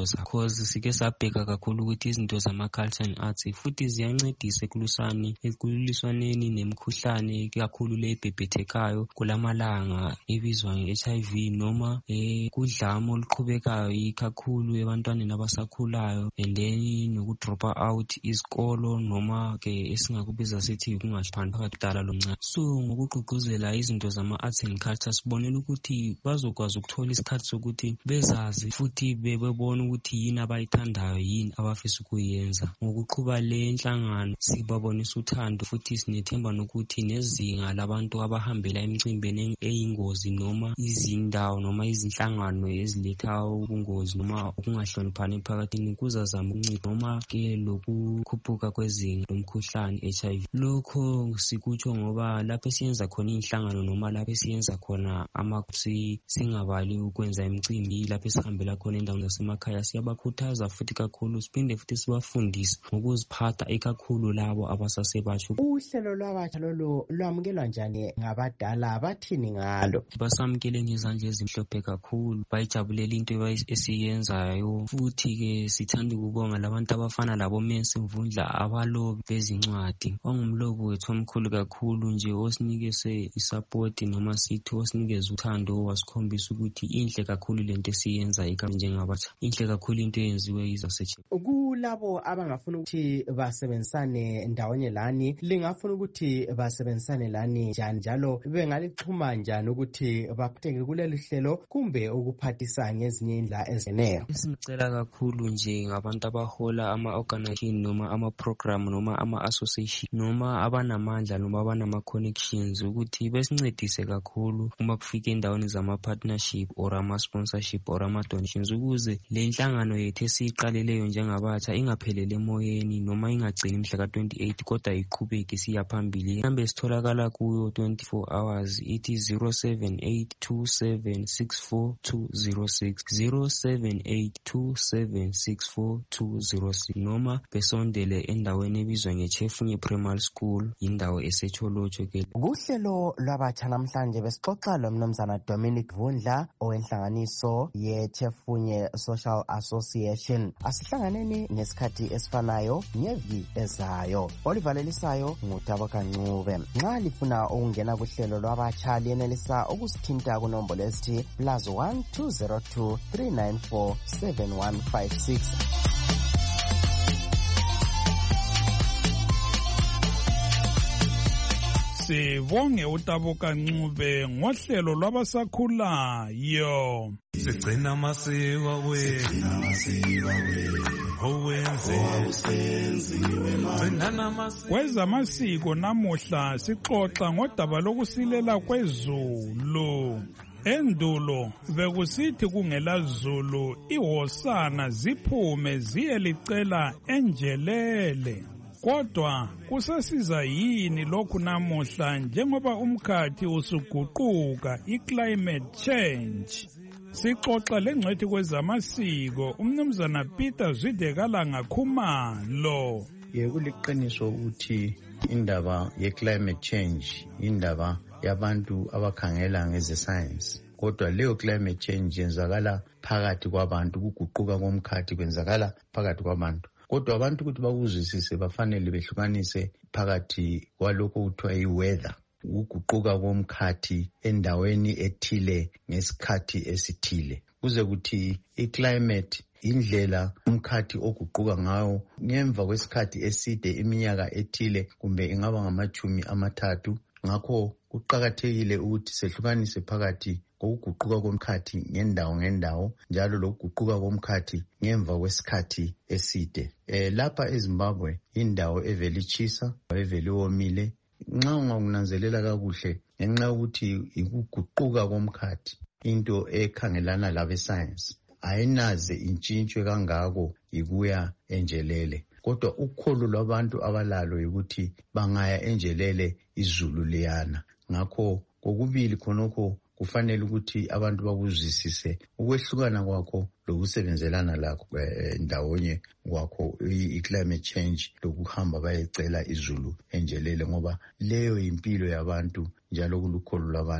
izifundo zakho, because sike sabheka kakhulu ukuthi izinto zama-culture and arts futhi ziyancedisa ekulusani ekuliswaneni nemikhuhlane kakhulu le ebhebhethekayo kulamalanga ebizwa nge-H I V noma eh kudlamo oluqhubekayo ikakhulu ebantwaneni abasakhulayo, and then nokudropa out isikolo noma ke esingakubiza sithi kungahlupani phakathi kudala lomncane. So ngokugqugquzela izinto zama-arts and culture sibonela ukuthi bazokwazi ukuthola isikhathi sokuthi bezazi futhi bebona ukuthi yini abayithandayo, yini abafisa ukuyenza. Ngokuqhuba le nhlangano sibabonisa uthando futhi sinethemba nokuthi nezinga labantu abahambela emicimbini eyingozi noma izindawo noma izinhlangano eziletha ubungozi noma ukungahloniphani emphakathini kuzazama ukuncipha noma ke lokukhuphuka kwezinga lomkhuhlane H I V. Lokho sikutsho ngoba lapho esiyenza khona inhlangano noma lapho esiyenza khona amakusi singabali ukwenza imicimbi, lapho esihambela khona endaweni zasemakhaya siyabakhuthaza futhi kakhulu, siphinde futhi sibafundise ngokuziphatha ekakhulu labo abasasebatsho. Uhlelo lwabatsha lolu lwamukelwa njani ngabadala, bathini ngalo? Basamukele ngezandla ezimhlophe kakhulu, bayijabulela into esiyenzayo futhi ke sithanda ukubonga labantu abafana labo Mensi Mvundla abalobi bezincwadi, ongumlobi wethu omkhulu kakhulu nje osinikeze isupport noma sithi osinikeze uthando, wasikhombisa ukuthi inhle kakhulu lento esiyenza ikhaya njengabatsha, inhle kakhulu into eyenziwe izasethi. Kulabo abangafuna ukuthi basebenzisane ndawonye lani, lingafuna ukuthi basebenzisane lani njani njalo bengalixhuma njani ukuthi baphatheke kuleli hlelo kumbe ukuphathisa ngezinye indlela ezineyo? Sicela kakhulu nje ngabantu abahola ama-organization noma ama-program noma ama-association noma abanamandla noma abanama-connections ukuthi besincedise kakhulu uma kufika endaweni zama-partnership or ama-sponsorship or ama-donations, ukuze le nhlangano yethu esiyiqaleleyo njengabatsha ingaphelele emoyeni noma ingagcini mhla ka twenty-eight kodwa iqhubeke siya phambili. Inamba esitholakala kuyo twenty-four hours ithi zero seven eight two seven six four two zero six zero seven eight two seven six four two zero six noma besondele endaweni ebizwa ngeChefunye Primary School, indawo eseCholotsho ke. Kuhlelo lwabatsha namhlanje besixoxa lo mnumzana Dominic Mvundla owenhlanganiso yeChefunye Social Association. Asihlanganeni ngesikhathi esifanayo ngeviki ezayo. Olivalelisayo ngutabo kancube. Nxa lifuna ukungena kuhlelo lwabatsha liyenelisa ukusithinta kunombolo esithi plus one two zero two three nine four seven one five six. Sibonge uTabo Kancube ngohlelo lwabasakhulayo. Sigcina amasiko wethu, owenze kwezamasiko namuhla sixoxa ngodaba lokusilela kwezulu. Endulo bekusithi kungela zulu ihosana ziphume ziyelicela enjelele. Kodwa kusasiza yini lokhu namuhla njengoba umkhathi usuguquka, i-climate change? Sixoxa lengcwethi kwezamasiko umnumzana Peter Zwidekalanga Khumalo. Yekuliqiniso ukuthi indaba ye-climate change indaba yabantu abakhangela ngeze science, kodwa leyo climate change yenzakala phakathi kwabantu, kuguquka komkhathi kwenzakala phakathi kwabantu. Kodwa abantu ukuthi bakuzwisise bafanele behlukanise phakathi kwalokho kuthiwa i-weather, ukuguquka komkhathi endaweni ethile ngesikhathi esithile, kuze kuthi i-climate indlela umkhathi oguquka ngayo ngemva kwesikhathi eside, iminyaka ethile kumbe ingaba ngamachumi amathathu. Ngakho kuqakathekile ukuthi sehlukanise phakathi kokuguquka komkhathi ngendawo ngendawo njalo lokuguquka komkhathi ngemva kwesikhathi eside. Eh lapha eZimbabwe indawo evelichisa eveliwomile. Nxa ungakunanzelela kakuhle ngenxa ukuthi ikuguquka komkhathi, into ekhangelana labe science ayinaze intshintshwe kangako ikuya enjelele. Kodwa ukholo lwabantu abalalo ukuthi bangaya enjelele izulu liyana. Ngakho kokubili khonokho kufanele ukuthi abantu bakuzwisise ukwehlukana kwakho lokusebenzelana lakho ndawonye kwakho i-climate change lokuhamba bayecela izulu enjelele, ngoba leyo impilo yabantu njalo kulukholo lwabantu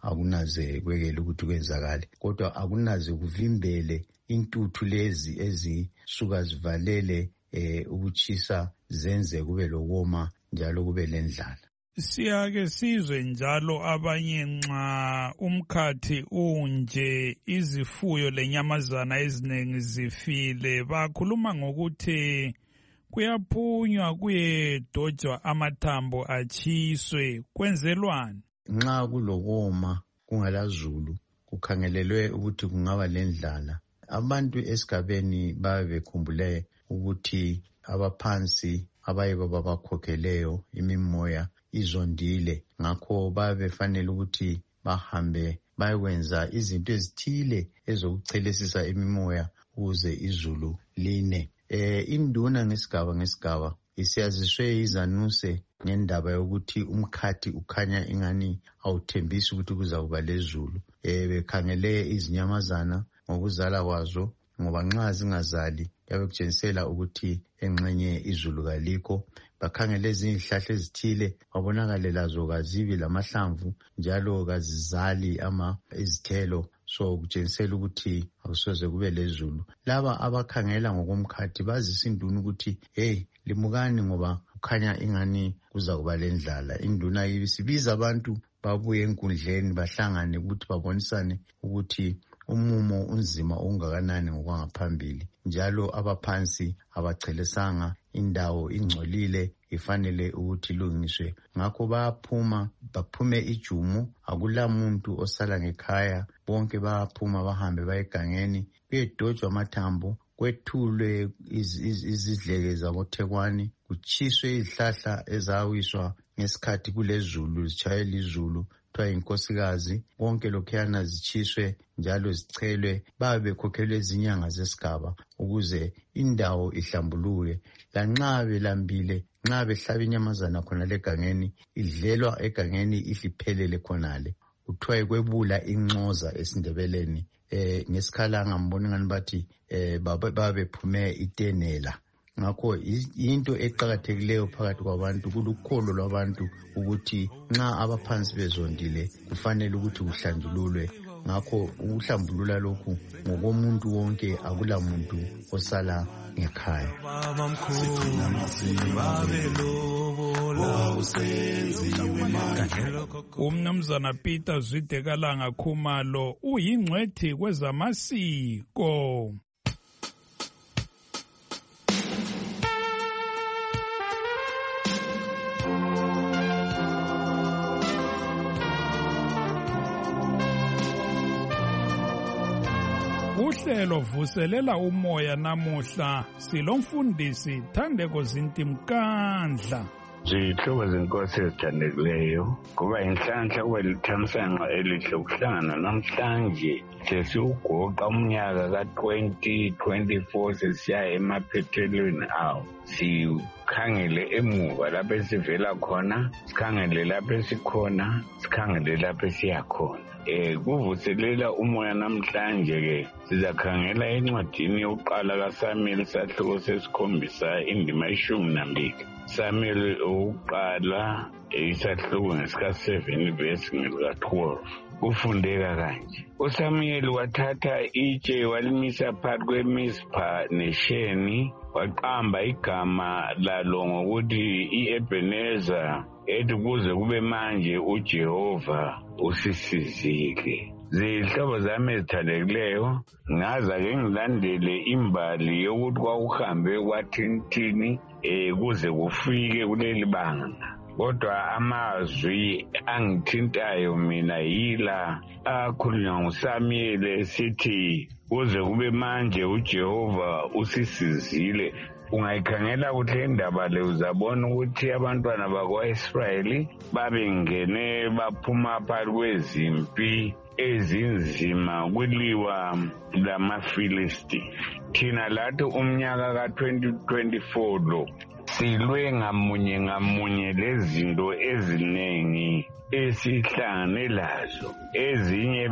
akunaze kwekele ukuthi kwenzakale, kodwa akunaze kuvimbele intuthu lezi ezisuka zivalele eh, ukuchisa zenze kube lokoma njalo kube lendlala. Siyake sizwe njalo abanye nxa umkhathi unje izifuyo lenyamazana eziningi zifile bakhuluma ngokuthi kuyaphunywa kuyedojwa amathambo achiswe, kwenzelwani? Nxa kulokoma kungalazulu kukhangelelwe ukuthi kungaba lendlala, abantu esigabeni babe bekhumbule ukuthi abaphansi abayibo babakhokheleyo imimoya izondile, ngakho babe befanele ukuthi bahambe bayekwenza izinto ezithile ezokuchelesisa imimoya ukuze izulu line. Eh induna ngesigaba ngesigaba isiyaziswe izanuse ngendaba yokuthi umkhathi ukhanya ingani awuthembisi ukuthi kuza kuba lezulu. Eh bekhangele izinyamazana ngokuzala kwazo, ngoba nxa zingazali yabe kutshengisela ukuthi engxenye izulu kalikho. Bakhangele ezinye izihlahla ezithile babonakale lazo kazibi lamahlamvu njalo kazizali ama izithelo, so kutshengisela ukuthi akusoze kube lezulu. Laba abakhangela ngokomkhathi bazisa induna ukuthi hey limukani ngoba kukhanya ingani kuza kuba lendlala. Induna ibisibiza abantu babuye enkundleni bahlangane ukuthi babonisane ukuthi umumo unzima ongakanani ngokwangaphambili, njalo abaphansi abachelesanga, indawo ingcolile ifanele ukuthi ilungiswe. Ngakho bayaphuma baphume ijumu, akula muntu osala ngekhaya, bonke bayaphuma bahambe bayegangeni kuyedojwa amathambo, kwethulwe izidleke zaboThekwani, kuchiswe izihlahla ezawiswa ngesikhathi kulezulu, zitshayela izulu kuthiwa inkosikazi, konke lokhuyana zichiswe njalo zichelwe, babe bekhokhelwe izinyanga zesigaba ukuze indawo ihlambuluke. Lanxa belambile, nxa behlaba inyamazana khonale egangeni, idlelwa egangeni ihliphelele khonale, kuthiwa kwebula inxoza esindebeleni. Eh ngesikhala ngambona ngani bathi eh baba bephume itenela. Ngakho into eqhakathekileyo phakathi kwabantu kulukholo lwabantu ukuthi nxa abaphansi bezondile kufanele ukuthi kuhlanjululwe. Ngakho ukuhlambulula lokhu ngokomuntu wonke, akula muntu osala ngekhaya. Umnumzana Peter Zwidekalanga Khumalo uyingcwethi kwezamasiko. Uhlelo vuselela umoya namuhla silomfundisi Thandeko Zintimkandla. Zihlobo zenkosi ezithandekileyo, kuba inhlanhla kuba lithamsanqa elihle ukuhlangana namhlanje sesiwugoqa umnyaka ka-twenty twenty-four sesiya emaphethelweni awo. Sikhangele emuva lapho esivela khona, sikhangele lapho esikhona, sikhangele lapho esiyakhona. Eh kuvuselela umoya namhlanje ke sizakhangela encwadini yokuqala kaSamuel sahluko sesikhombisa indima ishumi nambili. Samuel ukuqala isahluko ngesika seven verse ngelika twelve. Kufundeka kanje: uSamuel wathatha itshe walimisa phakathi kweMizpha neSheni, waqamba igama lalo ngokuthi i-Ebeneza, ethi kuze kube manje uJehova usisizile. Zihlobo zami ezithandekileyo, ngaza ke ngilandele imbali yokuthi kwakuhambe kwathintini eh kuze kufike kuleli banga. Kodwa amazwi angithintayo mina yila akhulunywa nguSamuel esithi kuze kube manje uJehova usisizile. Ungayikhangela ukuthi indaba le uzabona ukuthi abantwana bakwa-Israyeli babengene baphuma phakathi kwezimpi ezinzima kuliwa lamaFilisti. Thina lathi umnyaka ka-twenty twenty-four lo silwe ngamunye ngamunye lezinto eziningi esihlangane lazo. Ezinye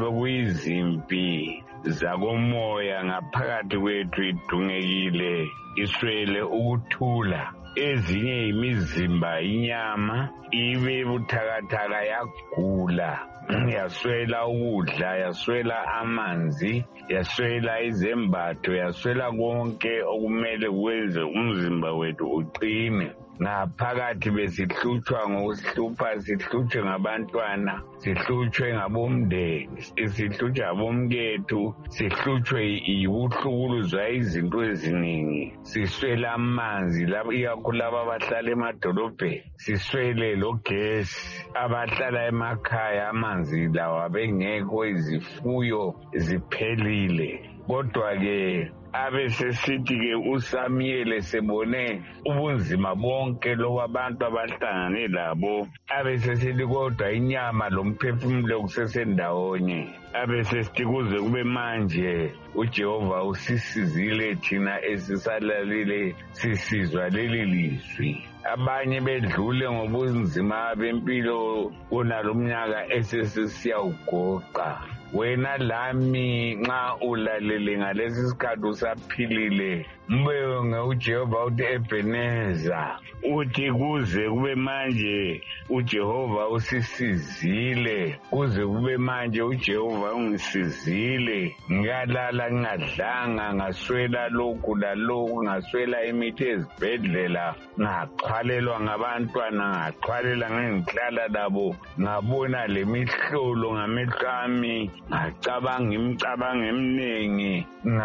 bekuyizimpi zakomoya ngaphakathi kwethu idungekile iswele ukuthula. Ezinye imizimba inyama ibe buthakathaka yagula yaswela ukudla, yaswela amanzi, yaswela izembatho, yaswela konke okumele kwenze umzimba wethu uqine. Ngaphakathi besihlutshwa ngokusihlupha, sihlutshwe ngabantwana, sihlutshwe ngabomndeni, sihlutshwe ngabomkethu, sihlutshwe yikuhlukuluzwa izinto eziningi, siswele amanzi, ikakhulu laba abahlala emadolobheni, siswele logesi, abahlala emakhaya amanzi lawa bengekho, izifuyo ziphelile. Kodwa-ke abesesithi-ke uSamuyeli sebone ubunzima bonke lobu abantu abahlangane labo, abesesithi kodwa inyama lomphefumulo kusesendawonye, abesesithi kuze kube manje uJehova usisizile thina esisalalile sisizwa leli lizwi. Abanye bedlule ngobunzima bempilo kunalo mnyaka esesisiyawugoqa. Wena lami nxa ulalele ngalesi sikhathi usaphilile, mbonge uJehova uthi Ebeneza, uthi kuze kube manje uJehova usisizile, kuze kube manje uJehova ungisizile, ngalala ngadlanga, ngaswela lokhu lalokhu, ngaswela imithi ezibhedlela, ngaxhwalelwa ngabantwana, ngaxhwalela ngengihlala labo, ngabona lemihlolo ngamehlo ami, ngacabanga imicabango eminingi,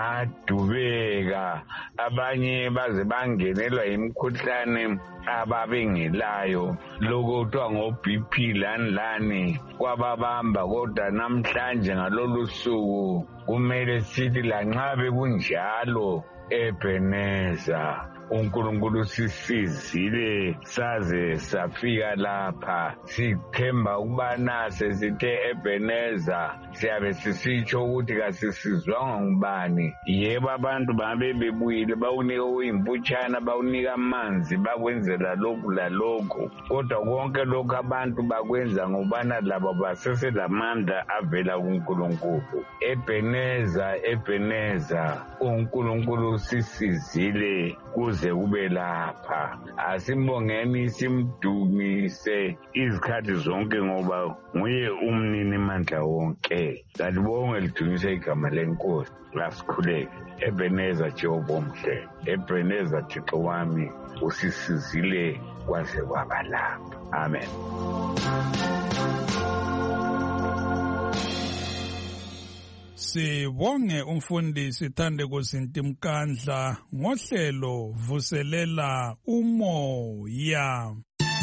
ngadubeka. Abanye baze bangenelwa imikhuhlane ababengelayo, lokho kuthiwa ngo-B P lani lani kwababamba. Kodwa namhlanje ngalolu suku kumele sithi lanxa bekunjalo, Ebeneza, uNkulunkulu usisizile saze safika lapha. Sithemba ukubana sesithe Ebeneza siyabe sisitsho ukuthi kasisizwanga ngubani. Yebo, abantu babe bebuyile bawunika uyimputshana, bawunika amanzi, bakwenzela lokhu lalokhu, kodwa konke lokhu abantu bakwenza ngobana labo baseselamandla avela kuNkulunkulu. Ebeneza, Ebeneza, uNkulunkulu usisizile kuze kube lapha. Asimbongeni, simdumise izikhathi zonke ngoba nguye umnini mandla wonke. Salibonge lidumise igama lenkosi. Lasikhuleke. Ebeneza Jehova omhle, Ebeneza Thixo wami, usisizile kwaze kwaba lapha. Amen. Sibonge umfundisi Thandeko Zintimkandla ngohlelo Vuselela Umoya.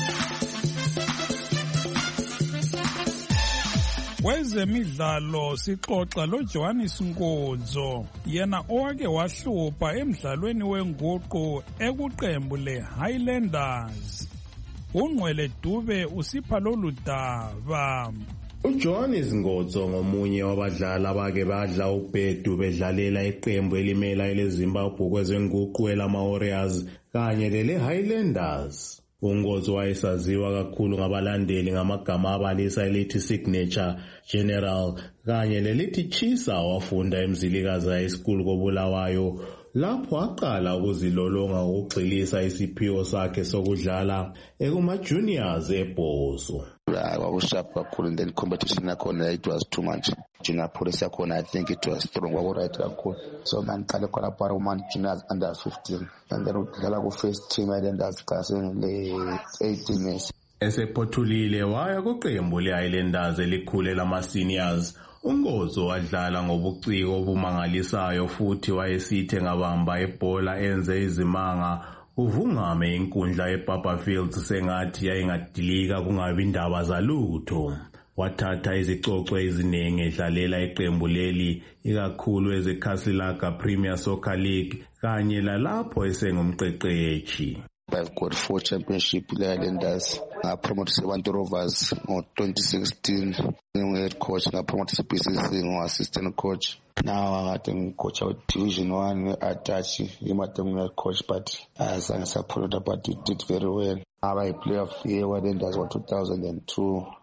Kwezemidlalo sixoxa loJohannes Nkonzo, yena owake wahlupha emdlalweni wenguqu ekuqembu leHighlanders. uNgcwele Dube usipha lolu daba. uJohannes Nkonzo ngomunye wabadlali abake badla ubhedu bedlalela iqembu elimela eleZimbabwe kwezenguqu elama-Warriors kanye lele-Highlanders. uNkonzo wayesaziwa kakhulu ngabalandeli ngamagama abalisa elithi Signature, General kanye lelithi Chisa. Wafunda eMzilikazi High School koBulawayo, lapho aqala ukuzilolonga ukugxilisa isiphiwo sakhe sokudlala ekuma-juniors eBhoso. Kwakushap kakhulu, and then competition yakhona it was too much. Junior police yakhona I think it was strong, kwaku-right kakhulu. So mangiqale khonapho kuma-juniors under fifteen, and then ukudlala ku-first team Highlanders le-eighteen years. Esephothulile waya kuqembu le-Highlanders elikhule lama-seniors. uNkonzo wadlala ngobuciko obumangalisayo futhi wayesithe ngabamba ibhola enze izimanga uvungame inkundla eBarberfield sengathi yayingadilika kungabi indaba zalutho. Wathatha izicoco eziningi edlalela iqembu leli, ikakhulu ezeKhasilaga Premier Soccer League kanye lalapho esengumqeqeshi. I've got four championship Highlanders. I promoted Sebantu Rovers in twenty sixteen. I'm head coach. I promoted B C C as assistant coach. Now I think coach out Division One at Tachi. I'm head coach, but as I supported, but we did very well. I play of year Highlanders was two thousand two.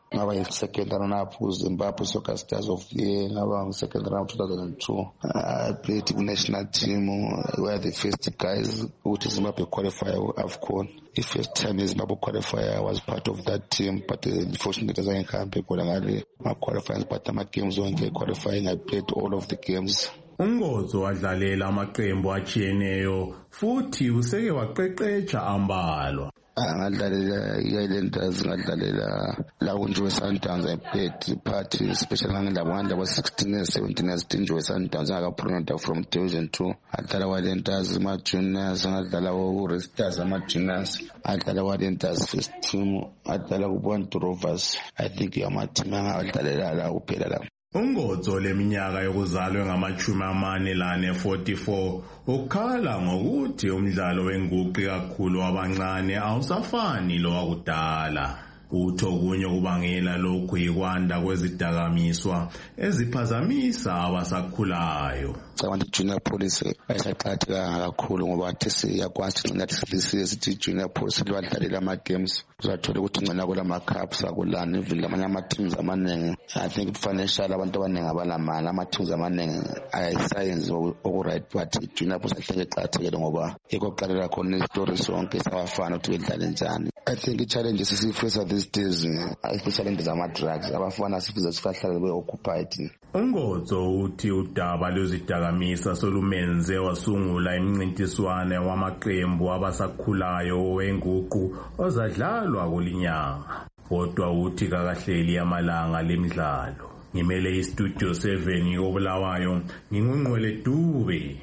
ngaba yi-second runner-up ku-Zimbabwe Soccer Stars of the Year, ngaba ngi-second runner-up two thousand two. I played ku-national team. We are the first guys ukuthi Zimbabwe qualify ku-AFCON. The first time Zimbabwe qualifier, I was part of that team, but uh, unfortunately azange ngihambe khona ngale ma-qualifiers, but ama-games wonke qualifying, I played all of the games. uNgozo wadlalela amaqembu atshiyeneyo futhi useke waqeqetsha ambalwa. ngadlalela i-Islanders, ngadlalela lakunje Sundowns. I played part especially ngandaba sixteen years seventeen years tinje Sundowns ngakapromote from division two. Ngadlala Islanders ama juniors, ngadlala ku Stars ama juniors, ngadlala Islanders first team, ngadlala ku Bantu Rovers. I think ama team ngadlalela la kuphela la. uNgozo leminyaka yokuzalwa ngamachumi amane lane forty-four ukhala ngokuthi umdlalo wenguqi kakhulu wabancane awusafani lo wakudala. Utho kunye kubangela lokhu yikwanda kwezidakamiswa eziphazamisa abasakhulayo. Cabanga junior police ayisaqhatheka kakhulu ngoba athi siyakwazi nathi sithi junior police lwadlalela ama games uzathola ukuthi ngcina kula ma cups akulana even lamanye ama teams amanengi. I think financial abantu abanengi abalamana ama teams amanengi ayisayenzi oku right, but junior police ahleke qhathekile ngoba ekoqalela khona istory sonke sabafana ukuthi bedlale njani. I think the challenges sisifisa these days, especially into zama drugs, abafana sifiza sifahlale be occupied. uNgozo uthi udaba lwezidakamisa solumenze wasungula imincintiswano wamaqembu abasakhulayo wenguqu ozadlalwa kulinyanga. Kodwa uthi kakahleli amalanga lemidlalo. Ngimele istudio seven yoBulawayo, ngingunqwele Dube.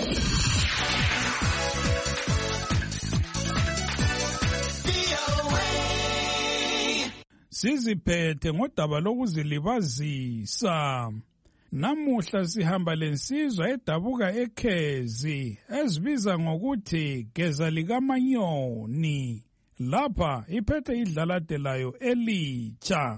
Siziphethe ngodaba lokuzilibazisa. Namuhla sihamba lensizwa edabuka eKhezi ezibiza ngokuthi Geza likaManyoni. Lapha iphethe idlalade layo elitsha.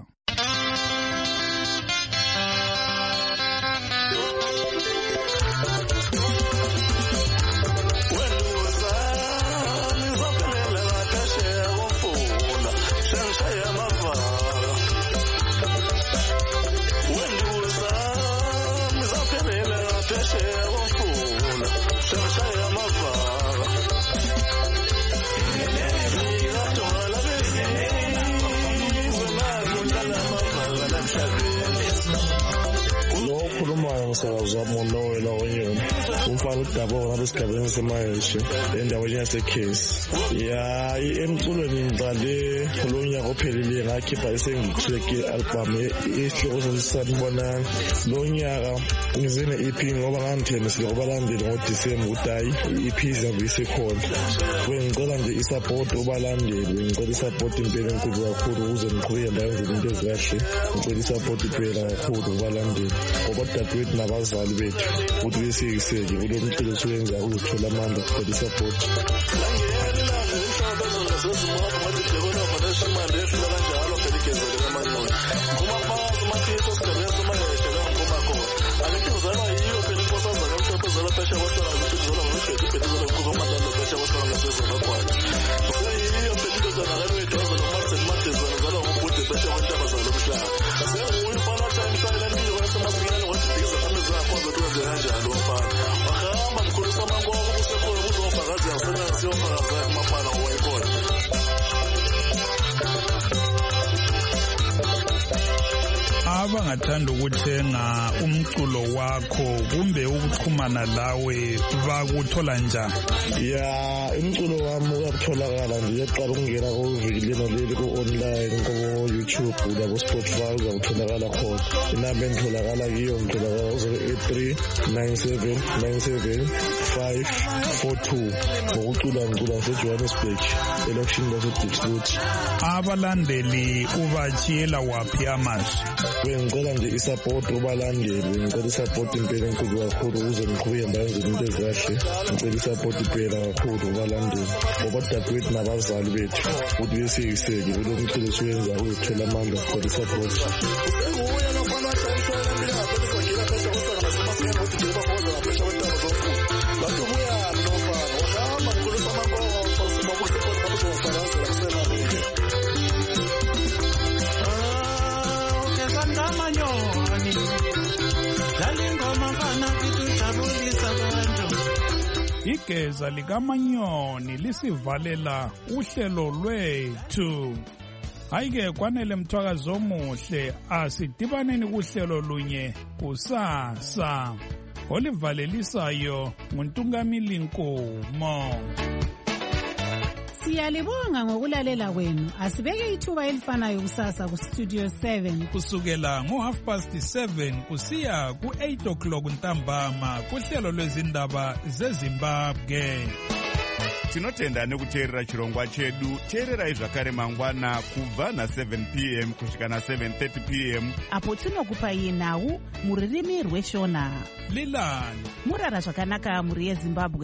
Umsakazo wamonowela wonyoni umfana udaba ngaba esigabeni semayeshe endaweni yaseKhezi. Ya emculweni ngiqale kulonyaka ophelile ngakhipha esengicheck album isihloko sesisanibonana. Lo nyaka ngize ne E P ngoba ngangithembisile kubalandeli ngoDisemba ukuthi hayi i-E P izabe isekhona. Ngicela nje isupport ubalandeli, ngicela isupport impela enkulu kakhulu ukuze ngiqhubeke ndayenze into ezikahle. Ngicela isupport impela kakhulu ubalandeli ngoba dadewethu nabazali bethu ukuthi besiyiseke kulo mculo siwenza ukuthola amandla ngicela isupport. Abangathanda ukuthenga umculo wakho kumbe ukuxhumana lawe bakuthola njani? Ya umculo wami uyatholakala nje yaqala ukungena kuvikilino leli ku-online ku-YouTube labo Spotify uzakutholakala khona. Inamba engitholakala kiyo ngitholakala zero eight three nine seven nine seven five four two. Ngokucula ngicula ngiseJohannesburg elokishini laseDixwood. Abalandeli ubachiyela waphi amazwi? Ngicela nje isupport ubalandeli, ngicela isupport impela enkulu kakhulu ukuze ngiqhubeke ndayenze into ezikahle. Ngicela isupport impela kakhulu ubalandeli ngoba dadewethu nabazali bethu ukuthi besiyiseke kulo mculo siwenza ukuthola amandla. Ngicela isupport. igeza likamanyoni lisivalela uhlelo lwethu. Hayike kwanele mthwakazi omuhle, asidibaneni kuhlelo lunye kusasa. Olivalelisayo nguNtungamili Nkomo. Siyalibonga ngokulalela kwenu. Asibeke ithuba elifanayo kusasa ku Studio seven kusukela ngo half past seven kusiya ku eight o'clock ntambama kuhlelo lwezindaba zeZimbabwe. Tinotenda nekuteerera chirongwa chedu. Teererai zvakare mangwana kubva na seven p m kusvika na seven thirty p m apo tinokupai nhau muririmi rweshona. Lilani murara zvakanaka muri yeZimbabwe.